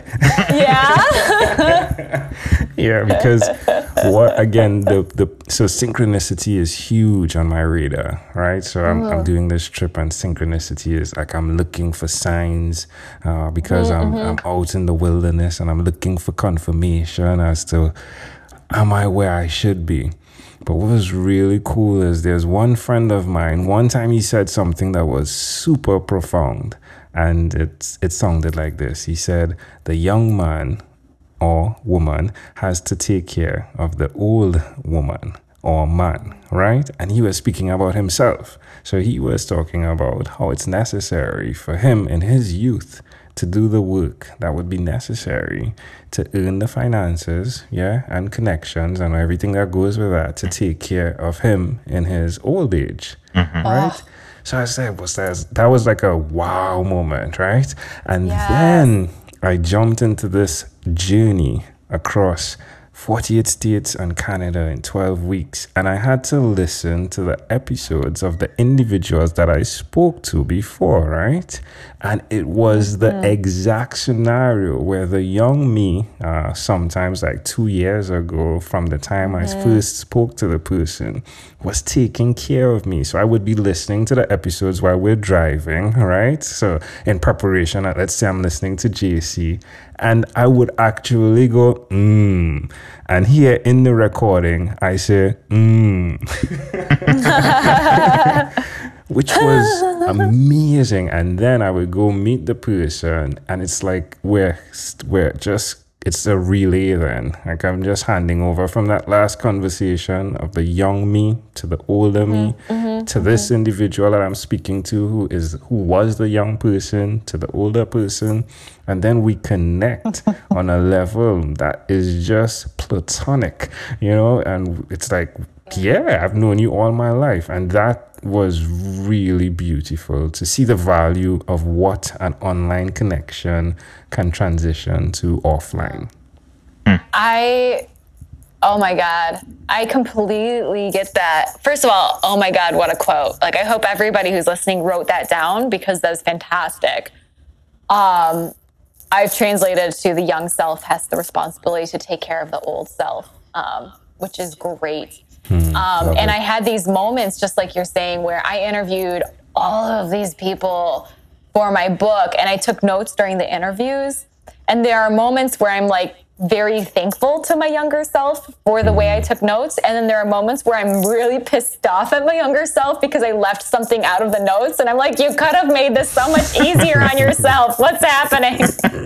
Yeah? Yeah, because what, again, the, the so synchronicity is huge on my radar, right? So I'm, I'm doing this trip, and synchronicity is like I'm looking for signs uh, because mm-hmm. I'm, I'm out in the wilderness, and I'm looking for confirmation as to, am I where I should be? But what was really cool is there's one friend of mine, one time he said something that was super profound, and it's, it sounded like this. He said, the young man or woman has to take care of the old woman or man, right? And he was speaking about himself. So he was talking about how it's necessary for him in his youth to do the work that would be necessary to earn the finances, yeah, and connections and everything that goes with that to take care of him in his old age, mm-hmm. right? Oh. So I said, was that, that was like a wow moment, right? And yes. then I jumped into this journey across forty-eight states and Canada in twelve weeks. And I had to listen to the episodes of the individuals that I spoke to before, right? And it was the mm-hmm. exact scenario where the young me, uh, sometimes like two years ago, from the time mm-hmm. I first spoke to the person, was taking care of me. So I would be listening to the episodes while we're driving, right? So in preparation, let's say I'm listening to J C, and I would actually go, mmm. And here in the recording, I say, mmm. Which was amazing. And then I would go meet the person, and it's like we're, we're just, it's a relay then. Like I'm just handing over from that last conversation of the young me to the older me mm-hmm, to mm-hmm. this individual that I'm speaking to who is who was the young person to the older person. And then we connect on a level that is just platonic, you know, and it's like, yeah, I've known you all my life. And that was really beautiful to see the value of what an online connection can transition to offline. I, oh my God, I completely get that. First of all, oh my God, what a quote. Like, I hope everybody who's listening wrote that down, because that's fantastic. Um, I've translated to the young self has the responsibility to take care of the old self, um, which is great. Hmm, um, and I had these moments, just like you're saying, where I interviewed all of these people for my book, and I took notes during the interviews. And there are moments where I'm like very thankful to my younger self for the way I took notes. And then there are moments where I'm really pissed off at my younger self because I left something out of the notes. And I'm like, you could have made this so much easier on yourself. What's happening?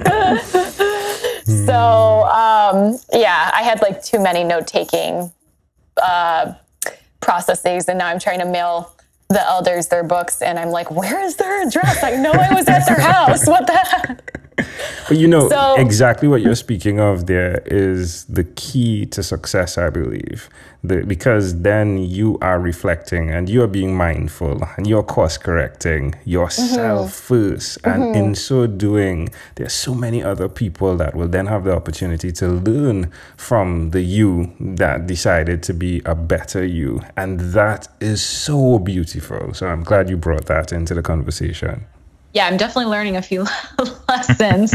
So, um, yeah, I had like too many note-taking uh, processes. And now I'm trying to mail the elders their books. And I'm like, where is their address? I know I was at their house. What the heck? But you know, So- exactly what you're speaking of there is the key to success, I believe. The, because then you are reflecting and you're being mindful and you're course correcting yourself Mm-hmm. first. And Mm-hmm. in so doing, there's so many other people that will then have the opportunity to learn from the you that decided to be a better you. And that is so beautiful. So I'm glad you brought that into the conversation. Yeah, I'm definitely learning a few lessons.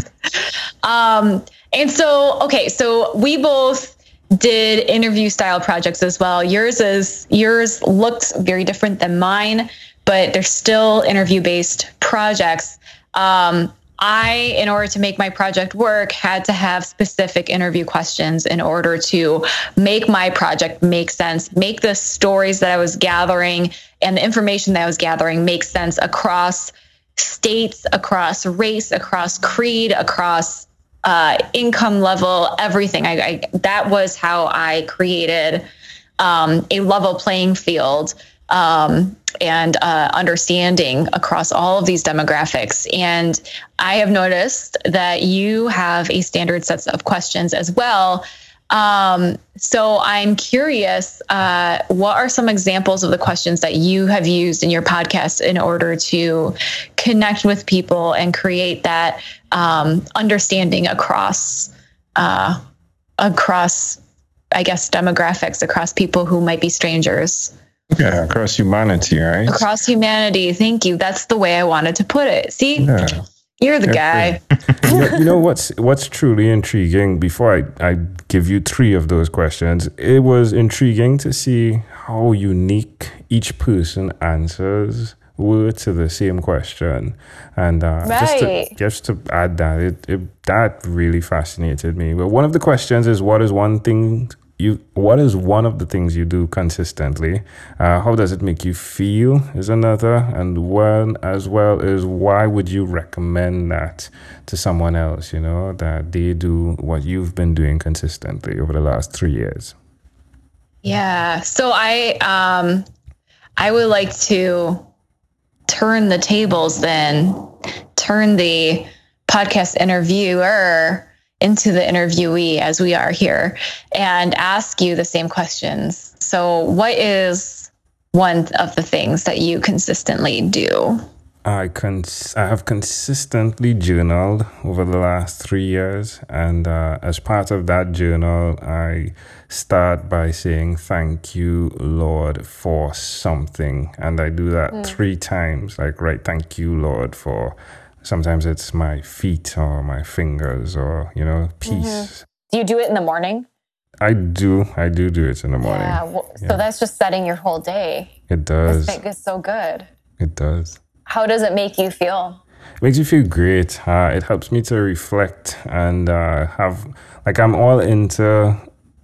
Um, and so, okay, so we both did interview style projects as well. Yours is yours looks very different than mine, but they're still interview based projects. Um, I, in order to make my project work, had to have specific interview questions in order to make my project make sense, make the stories that I was gathering and the information that I was gathering make sense across states, across race, across creed, across uh, income level, everything. I, I that was how I created um, a level playing field um, and uh, understanding across all of these demographics. And I have noticed that you have a standard set of questions as well. Um, so I'm curious, uh, what are some examples of the questions that you have used in your podcast in order to connect with people and create that um, understanding across, uh, across, I guess, demographics, across people who might be strangers? Yeah, across humanity, right? Across humanity. Thank you. That's the way I wanted to put it. See? Yeah. You're the guy. you, know, you know what's what's truly intriguing, before I, I give you three of those questions, it was intriguing to see how unique each person answers were to the same question. And uh, just, to, Right. just to add that, it, it that really fascinated me. But one of the questions is, what is one thing you what is one of the things you do consistently? Uh, how does it make you feel is another. And one as well is, why would you recommend that to someone else, you know, that they do what you've been doing consistently over the last three years? Yeah. So I um I would like to turn the tables then, turn the podcast interviewer into the interviewee as we are here, and ask you the same questions. So what is one of the things that you consistently do? I cons- I have consistently journaled over the last three years. And uh, as part of that journal, I start by saying, thank you, Lord, for something. And I do that mm. three times, like, right, thank you, Lord, for... Sometimes it's my feet or my fingers or, you know, peace. Mm-hmm. Do you do it in the morning? I do. I do do it in the morning. Yeah. Well, yeah. So that's just setting your whole day. It does. It's so good. It does. How does it make you feel? It makes you feel great. Uh, it helps me to reflect and uh, have, like, I'm all into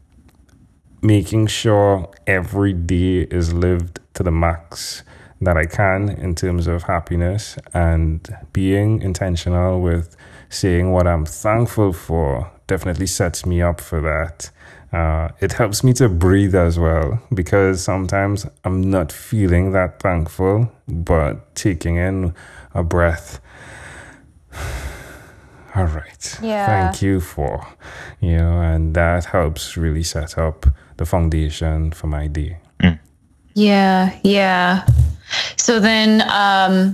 making sure every day is lived to the max that I can in terms of happiness, and being intentional with saying what I'm thankful for definitely sets me up for that. Uh, it helps me to breathe as well, because sometimes I'm not feeling that thankful, but taking in a breath. All right. Yeah. Thank you for, you know, and that helps really set up the foundation for my day. Mm. Yeah. Yeah. So then, um,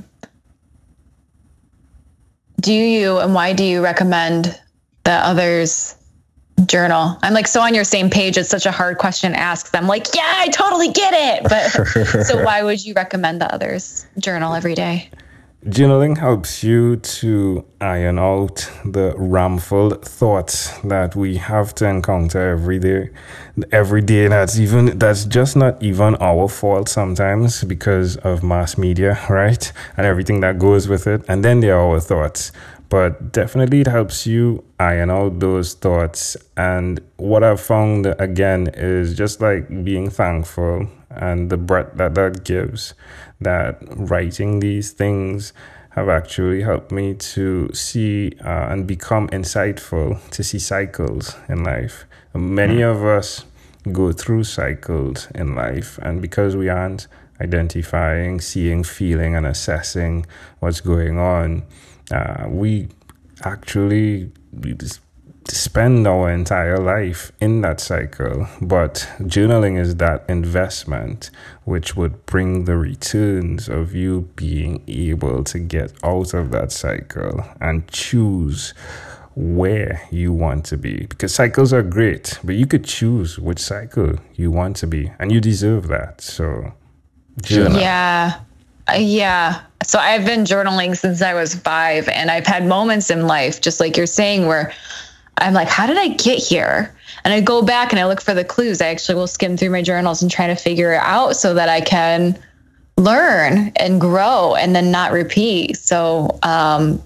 do you and why do you recommend that others journal? I'm like so on your same page. It's such a hard question to ask. I'm like, yeah, I totally get it. But so why would you recommend that others journal every day? Journaling helps you to iron out the ramful thoughts that we have to encounter every day. Every day, that's even that's just not even our fault sometimes, because of mass media, right? And everything that goes with it. And then there are our thoughts. but definitely it helps you iron out those thoughts. And what I've found again is just like being thankful and the breath that that gives, that writing these things have actually helped me to see uh, and become insightful to see cycles in life. Many of us go through cycles in life, and because we aren't identifying, seeing, feeling, and assessing what's going on, uh, we actually we just spend our entire life in that cycle. But journaling is that investment which would bring the returns of you being able to get out of that cycle and choose where you want to be. Because cycles are great, but you could choose which cycle you want to be, and you deserve that. So journal. Yeah. Uh, yeah. So I've been journaling since I was five, and I've had moments in life, just like you're saying, where I'm like, how did I get here? And I go back and I look for the clues. I actually will skim through my journals and try to figure it out so that I can learn and grow and then not repeat. So, um,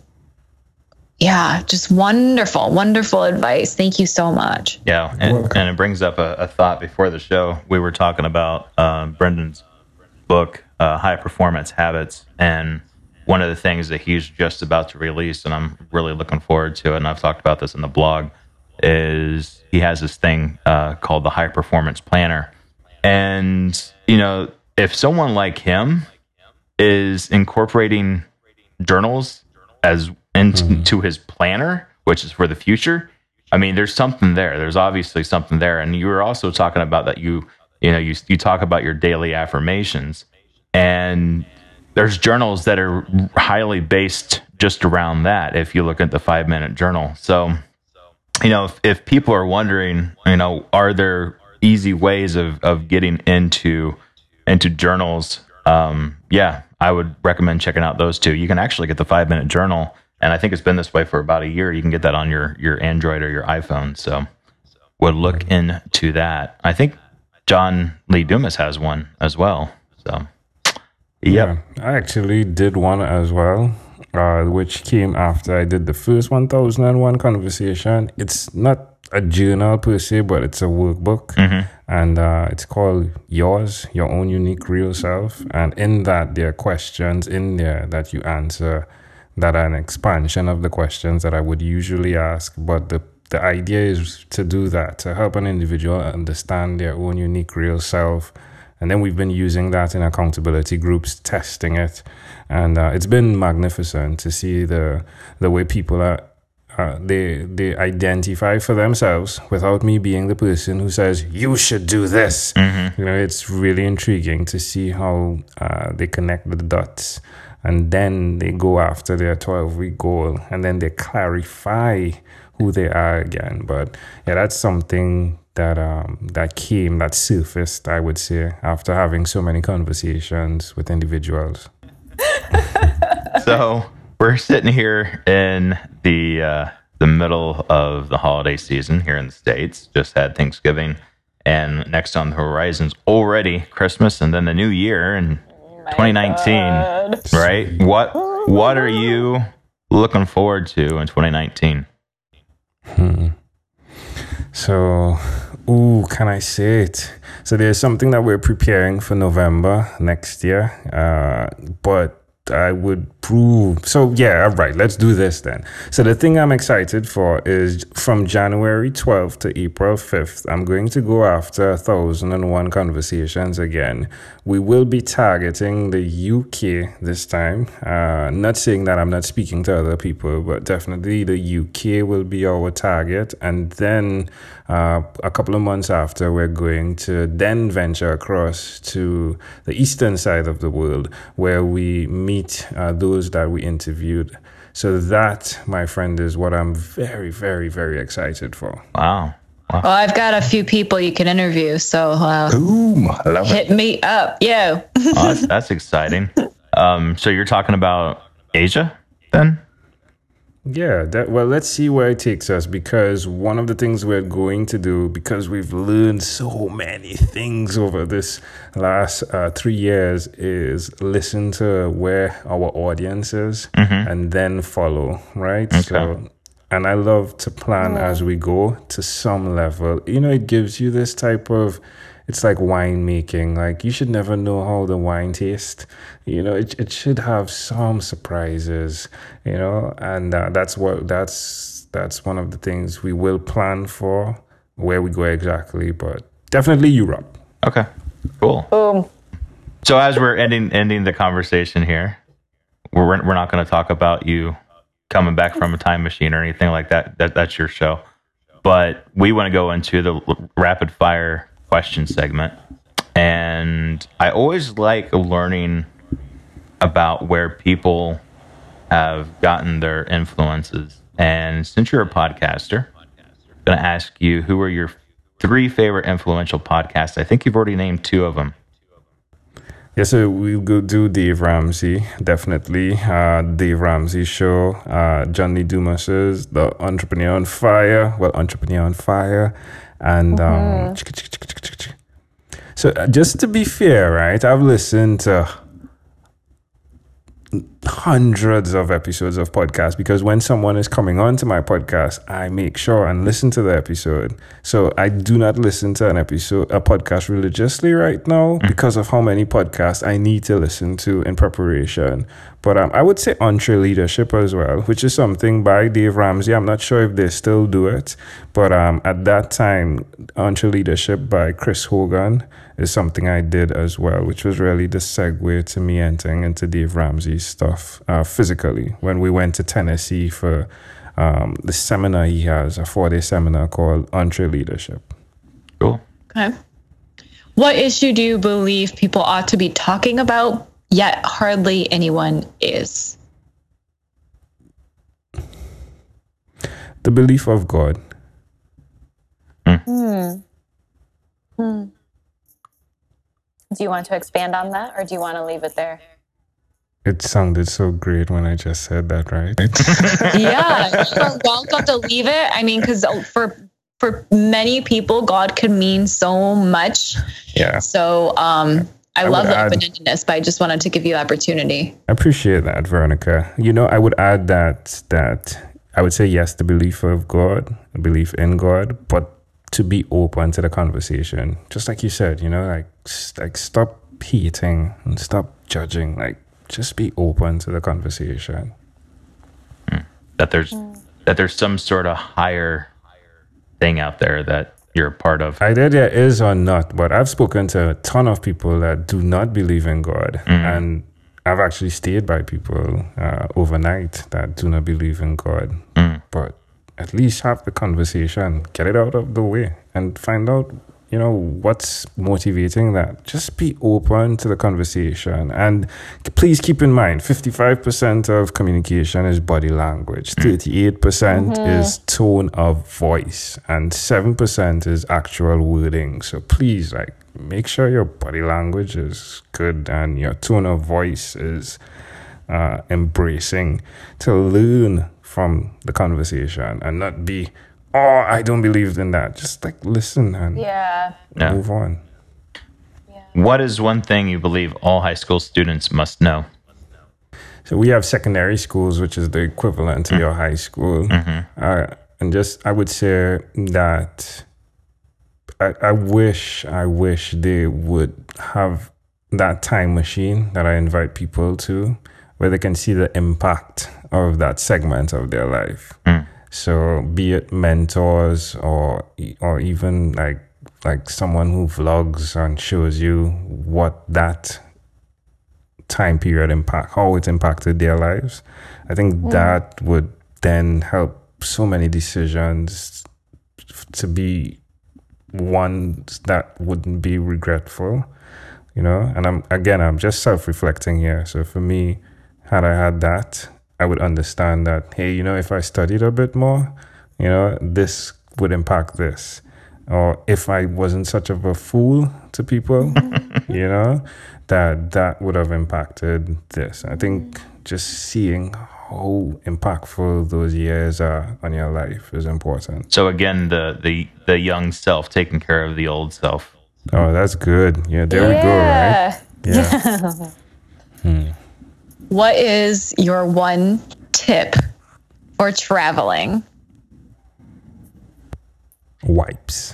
yeah, just wonderful, wonderful advice. Thank you so much. Yeah. And, and it brings up a, a thought before the show. We were talking about uh, Brendan's book, uh, High Performance Habits. And one of the things that he's just about to release, and I'm really looking forward to it, and I've talked about this in the blog, is he has this thing uh, called the High Performance Planner. And, you know, if someone like him is incorporating journals as into mm-hmm. his planner, which is for the future, I mean, there's something there. There's obviously something there. And you were also talking about that you, you know, you you talk about your daily affirmations, and there's journals that are highly based just around that. If you look at the five minute journal. So, you know, if, if people are wondering, you know, are there easy ways of, of getting into, into journals? Um, yeah, I would recommend checking out those two. You can actually get the five minute journal, and I think it's been this way for about a year. You can get that on your, your Android or your iPhone. So would look into that. I think John Lee Dumas has one as well. So, yep. Yeah, I actually did one as well, uh, which came after I did the first one thousand one conversation. It's not a journal per se, but it's a workbook. Mm-hmm. And uh, it's called Yours, Your Own Unique Real Self. And in that, there are questions in there that you answer that are an expansion of the questions that I would usually ask. But the The idea is to do that, to help an individual understand their own unique real self. And then we've been using that in accountability groups, testing it. And uh, it's been magnificent to see the the way people are, uh, they, they identify for themselves without me being the person who says, you should do this. Mm-hmm. You know, it's really intriguing to see how uh, they connect the dots. And then they go after their twelve-week goal. And then they clarify who they are again. But yeah, that's something that um that came, that surfaced, I would say, after having so many conversations with individuals. So we're sitting here in the uh, the middle of the holiday season here in the States. Just had Thanksgiving, and next on the horizon's already Christmas, and then the new year in twenty nineteen. God. Right? What what are you looking forward to in twenty nineteen? Hmm. So, ooh, can I say it? So there's something that we're preparing for November next year, uh, but I would prove. So yeah, all right, let's do this then. So the thing I'm excited for is from January twelfth to April fifth, I'm going to go after one thousand one conversations again. We will be targeting the U K this time. Uh, not saying that I'm not speaking to other people, but definitely the U K will be our target. And then uh, a couple of months after, we're going to then venture across to the eastern side of the world, where we meet uh, those that we interviewed. So that, my friend, is what I'm very, very, very excited for. Wow. Wow. Well, I've got a few people you can interview, so uh, Ooh, I love hit it. me up. Yeah. Oh, that's, that's exciting. Um, so you're talking about Asia then? Yeah, that, well, let's see where it takes us, because one of the things we're going to do, because we've learned so many things over this last uh, three years, is listen to where our audience is mm-hmm. and then follow, right? Okay. So, and I love to plan yeah. as we go to some level. You know, it gives you this type of, it's like wine making. Like, you should never know how the wine tastes. You know, it it should have some surprises, you know, and uh, that's what, that's, that's one of the things we will plan for, where we go exactly, but definitely Europe. Okay, cool. Boom. So as we're ending, ending the conversation here, we're, we're not going to talk about you coming back from a time machine or anything like that. That that's your show. But we want to go into the rapid fire question segment. And I always like learning about where people have gotten their influences. And since you're a podcaster, I'm going to ask you, who are your three favorite influential podcasts? I think you've already named two of them. Yeah, so we'll go do Dave Ramsey, definitely. Uh, Dave Ramsey Show, uh, John Lee Dumas's The Entrepreneur on Fire, well, Entrepreneur on Fire, and um, mm-hmm. so uh, just to be fair, right, I've listened to hundreds of episodes of podcasts, because when someone is coming on to my podcast, I make sure and listen to the episode. So I do not listen to an episode, a podcast religiously right now, because of how many podcasts I need to listen to in preparation. But um, I would say EntreLeadership as well, which is something by Dave Ramsey. I'm not sure if they still do it, but um, at that time, EntreLeadership by Chris Hogan is something I did as well, which was really the segue to me entering into Dave Ramsey's stuff uh, physically when we went to Tennessee for um, the seminar he has, a four-day seminar called EntreLeadership. Cool. Okay. What issue do you believe people ought to be talking about, yet hardly anyone is? The belief of God. Hmm. Hmm. Do you want to expand on that, or do you want to leave it there? It sounded so great when I just said that, right? Yeah, you're welcome to leave it. I mean, because for for many people, God could mean so much. Yeah. So um, I, I love the add, open-endedness, but I just wanted to give you the opportunity. I appreciate that, Veronica. You know, I would add that that I would say yes, the belief of God, the belief in God, but to be open to the conversation. Just like you said, you know, like like stop hating and stop judging. Like, just be open to the conversation. Mm. That there's mm. that there's some sort of higher thing out there that you're a part of. Either there is or not, but I've spoken to a ton of people that do not believe in God, mm. and I've actually stayed by people uh, overnight that do not believe in God. Mm. But at least have the conversation, get it out of the way, and find out, you know, what's motivating that. Just be open to the conversation. And please keep in mind, fifty-five percent of communication is body language, thirty-eight percent mm-hmm. is tone of voice, and seven percent is actual wording. So please, like, make sure your body language is good and your tone of voice is uh, embracing, to learn from the conversation and not be, oh, I don't believe in that. Just like listen and yeah. move yeah. on. Yeah. What is one thing you believe all high school students must know? So we have secondary schools, which is the equivalent to mm-hmm. your high school. Mm-hmm. Uh, and just, I would say that I, I wish, I wish they would have that time machine that I invite people to, where they can see the impact of that segment of their life. Mm. So be it mentors or or even like like someone who vlogs and shows you what that time period impact, how it impacted their lives. I think mm. that would then help so many decisions to be ones that wouldn't be regretful, you know. And I'm again, I'm just self-reflecting here. So for me, had I had that, I would understand that, hey, you know, if I studied a bit more, you know, this would impact this. Or if I wasn't such of a fool to people, you know, that that would have impacted this. I think just seeing how impactful those years are on your life is important. So again, the the the young self taking care of the old self. Oh, that's good. Yeah, there yeah. we go, right? Yeah. hmm. What is your one tip for traveling? Wipes.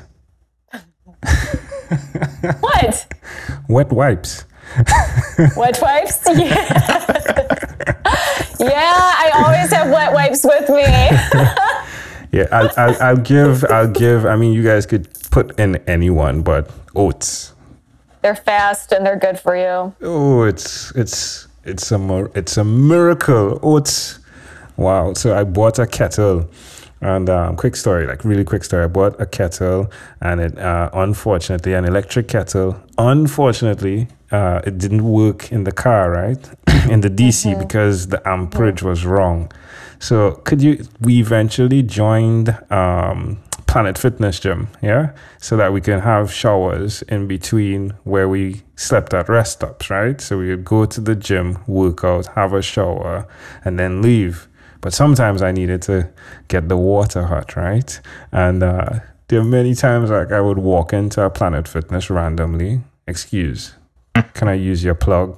What? Wet wipes. Wet wipes? Yeah. Yeah, I always have wet wipes with me. Yeah, I'll, I'll, I'll give, I'll give, I mean, you guys could put in anyone, but oats. They're fast and they're good for you. Oh, it's, it's, it's a, it's a miracle. Oats. Wow. So I bought a kettle. And um, quick story, like really quick story. I bought a kettle, and it uh, unfortunately, an electric kettle. Unfortunately, uh, it didn't work in the car, right? In the D C mm-hmm. because the amperage mm-hmm. was wrong. So could you? We eventually joined um, Planet Fitness Gym, yeah, so that we can have showers in between where we slept at rest stops, right? So we would go to the gym, work out, have a shower, and then leave. But sometimes I needed to get the water hot, right? And uh, there are many times like I would walk into a Planet Fitness randomly. Excuse, can I use your plug?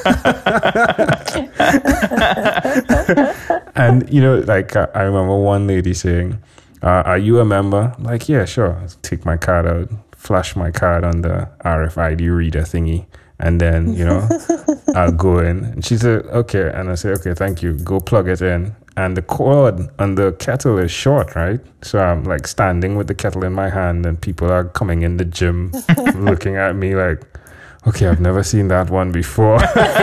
And, you know, like uh, I remember one lady saying, uh, are you a member? I'm like, yeah, sure. I'll take my card out, flash my card on the R F I D reader thingy. And then, you know, I'll go in. And she said, okay. And I say, okay, thank you. Go plug it in. And the cord on the kettle is short, right? So I'm like standing with the kettle in my hand, and people are coming in the gym looking at me like, okay, I've never seen that one before.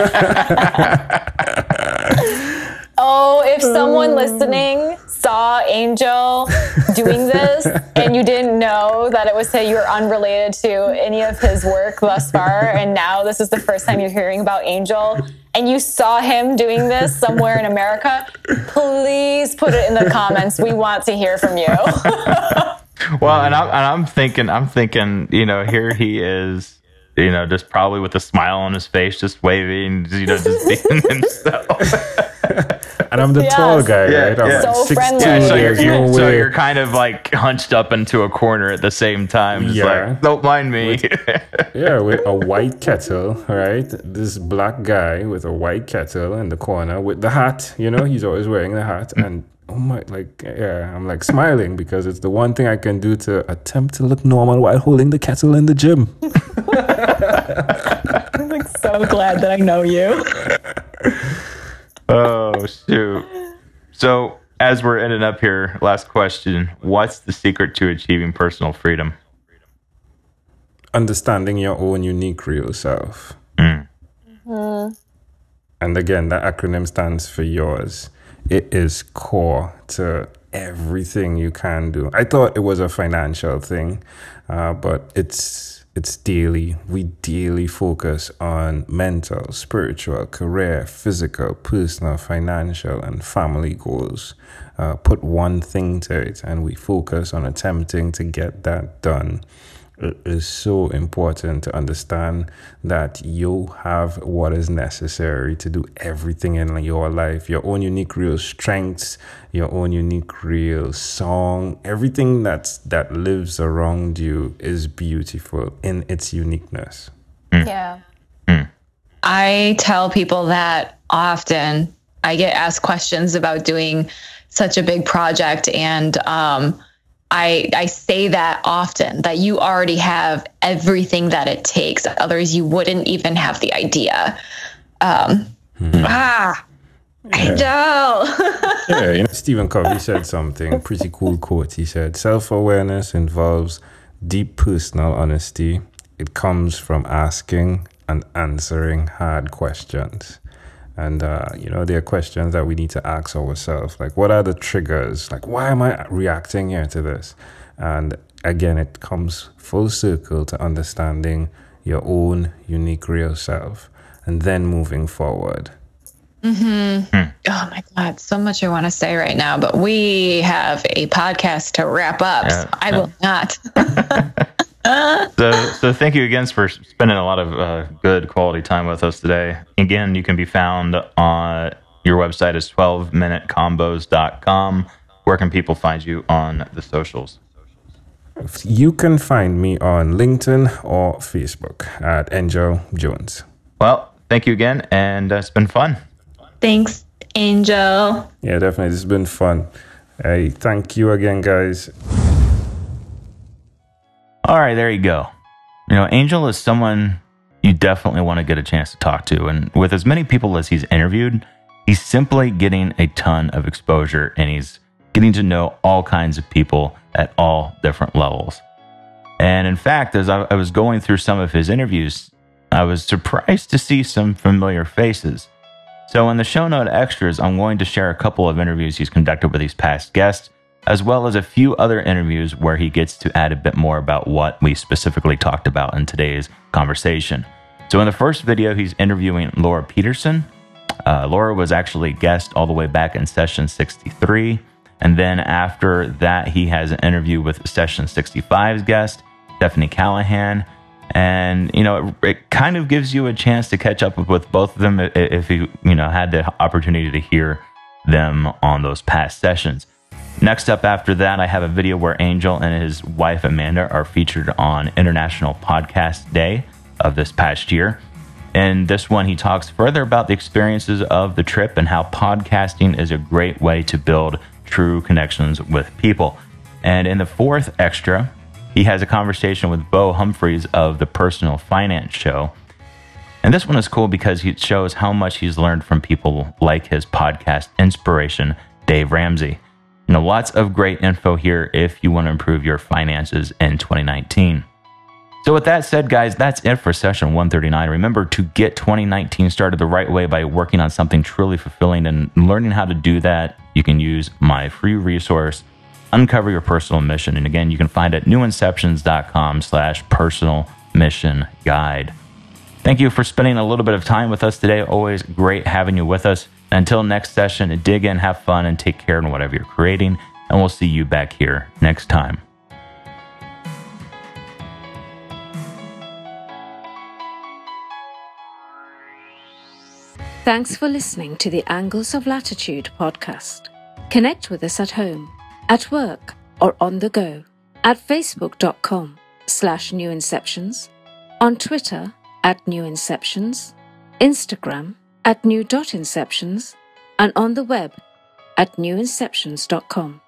Oh, if someone listening saw Angel doing this and you didn't know that it was that you were unrelated to any of his work thus far, and now this is the first time you're hearing about Angel, and you saw him doing this somewhere in America, please put it in the comments. We want to hear from you. Well, and I'm, and I'm thinking, I'm thinking, you know, here he is, you know, just probably with a smile on his face, just waving, you know, just being himself. And I'm the yes. tall guy, yeah, right? I'm yeah. So friendly. Yeah, so, you're, no you're, so way. you're kind of like hunched up into a corner at the same time. Just Yeah. like, don't mind me. With, yeah, with a white kettle, right? This black guy with a white kettle in the corner with the hat, you know, he's always wearing the hat. And oh my, like, yeah, I'm like smiling because it's the one thing I can do to attempt to look normal while holding the kettle in the gym. I'm like so glad that I know you. Oh, shoot. So, as we're ending up here, last question. What's the secret to achieving personal freedom? Understanding your own unique real self. Mm. Mm-hmm. And again, that acronym stands for yours. It is core to everything you can do. I thought it was a financial thing, uh, but it's it's daily. We daily focus on mental, spiritual, career, physical, personal, financial, and family goals. Uh, put one thing to it, and we focus on attempting to get that done. It is so important to understand that you have what is necessary to do everything in your life, your own unique real strengths, your own unique real song. Everything that's that lives around you is beautiful in its uniqueness. Mm. Yeah. Mm. I tell people that often. I get asked questions about doing such a big project, and um I, I say that often, that you already have everything that it takes. Others, you wouldn't even have the idea. Um, hmm. Ah, yeah. I know. Yeah, you know, Stephen Covey said something, pretty cool quote. He said, self-awareness involves deep personal honesty. It comes from asking and answering hard questions. And, uh, you know, there are questions that we need to ask ourselves. Like, what are the triggers? Like, why am I reacting here to this? And again, it comes full circle to understanding your own unique real self and then moving forward. Mm-hmm. Hmm. Oh, my God. So much I want to say right now, but we have a podcast to wrap up. Yeah. So I will not. so, so thank you again for spending a lot of uh, good quality time with us today. Again, you can be found on Your website is twelve minute combos dot com. Where can people find you on the socials? You can find me on LinkedIn or Facebook at Angel Jones. Well, thank you again, and uh, it's been fun. Thanks, Angel. Yeah, definitely. This has been fun. Hey, thank you again, guys. All right, there you go. You know, Angel is someone you definitely want to get a chance to talk to. And with as many people as he's interviewed, he's simply getting a ton of exposure, and he's getting to know all kinds of people at all different levels. And in fact, as I, I was going through some of his interviews, I was surprised to see some familiar faces. So in the show note extras, I'm going to share a couple of interviews he's conducted with these past guests, as well as a few other interviews where he gets to add a bit more about what we specifically talked about in today's conversation. So in the first video, he's interviewing Laura Peterson. Uh, Laura was actually a guest all the way back in session sixty-three. And then after that, he has an interview with session sixty-five's guest, Stephanie Callahan. And, you know, it, it kind of gives you a chance to catch up with both of them if you, you know, had the opportunity to hear them on those past sessions. Next up after that, I have a video where Angel and his wife Amanda are featured on International Podcast Day of this past year. In this one, he talks further about the experiences of the trip and how podcasting is a great way to build true connections with people. And in the fourth extra, he has a conversation with Bo Humphreys of the Personal Finance Show. And this one is cool because it shows how much he's learned from people like his podcast inspiration, Dave Ramsey. You know, lots of great info here if you want to improve your finances in twenty nineteen. So with that said, guys, that's it for session one thirty-nine. Remember to get twenty nineteen started the right way by working on something truly fulfilling, and learning how to do that, you can use my free resource, Uncover Your Personal Mission. And again, you can find it at new inceptions dot com slash personal mission guide. Thank you for spending a little bit of time with us today. Always great having you with us. Until next session, dig in, have fun, and take care in whatever you're creating. And we'll see you back here next time. Thanks for listening to the Angles of Latitude podcast. Connect with us at home, at work, or on the go at facebook.com slash newinceptions, on Twitter at newinceptions, Instagram at new.inceptions, and on the web at new inceptions dot com.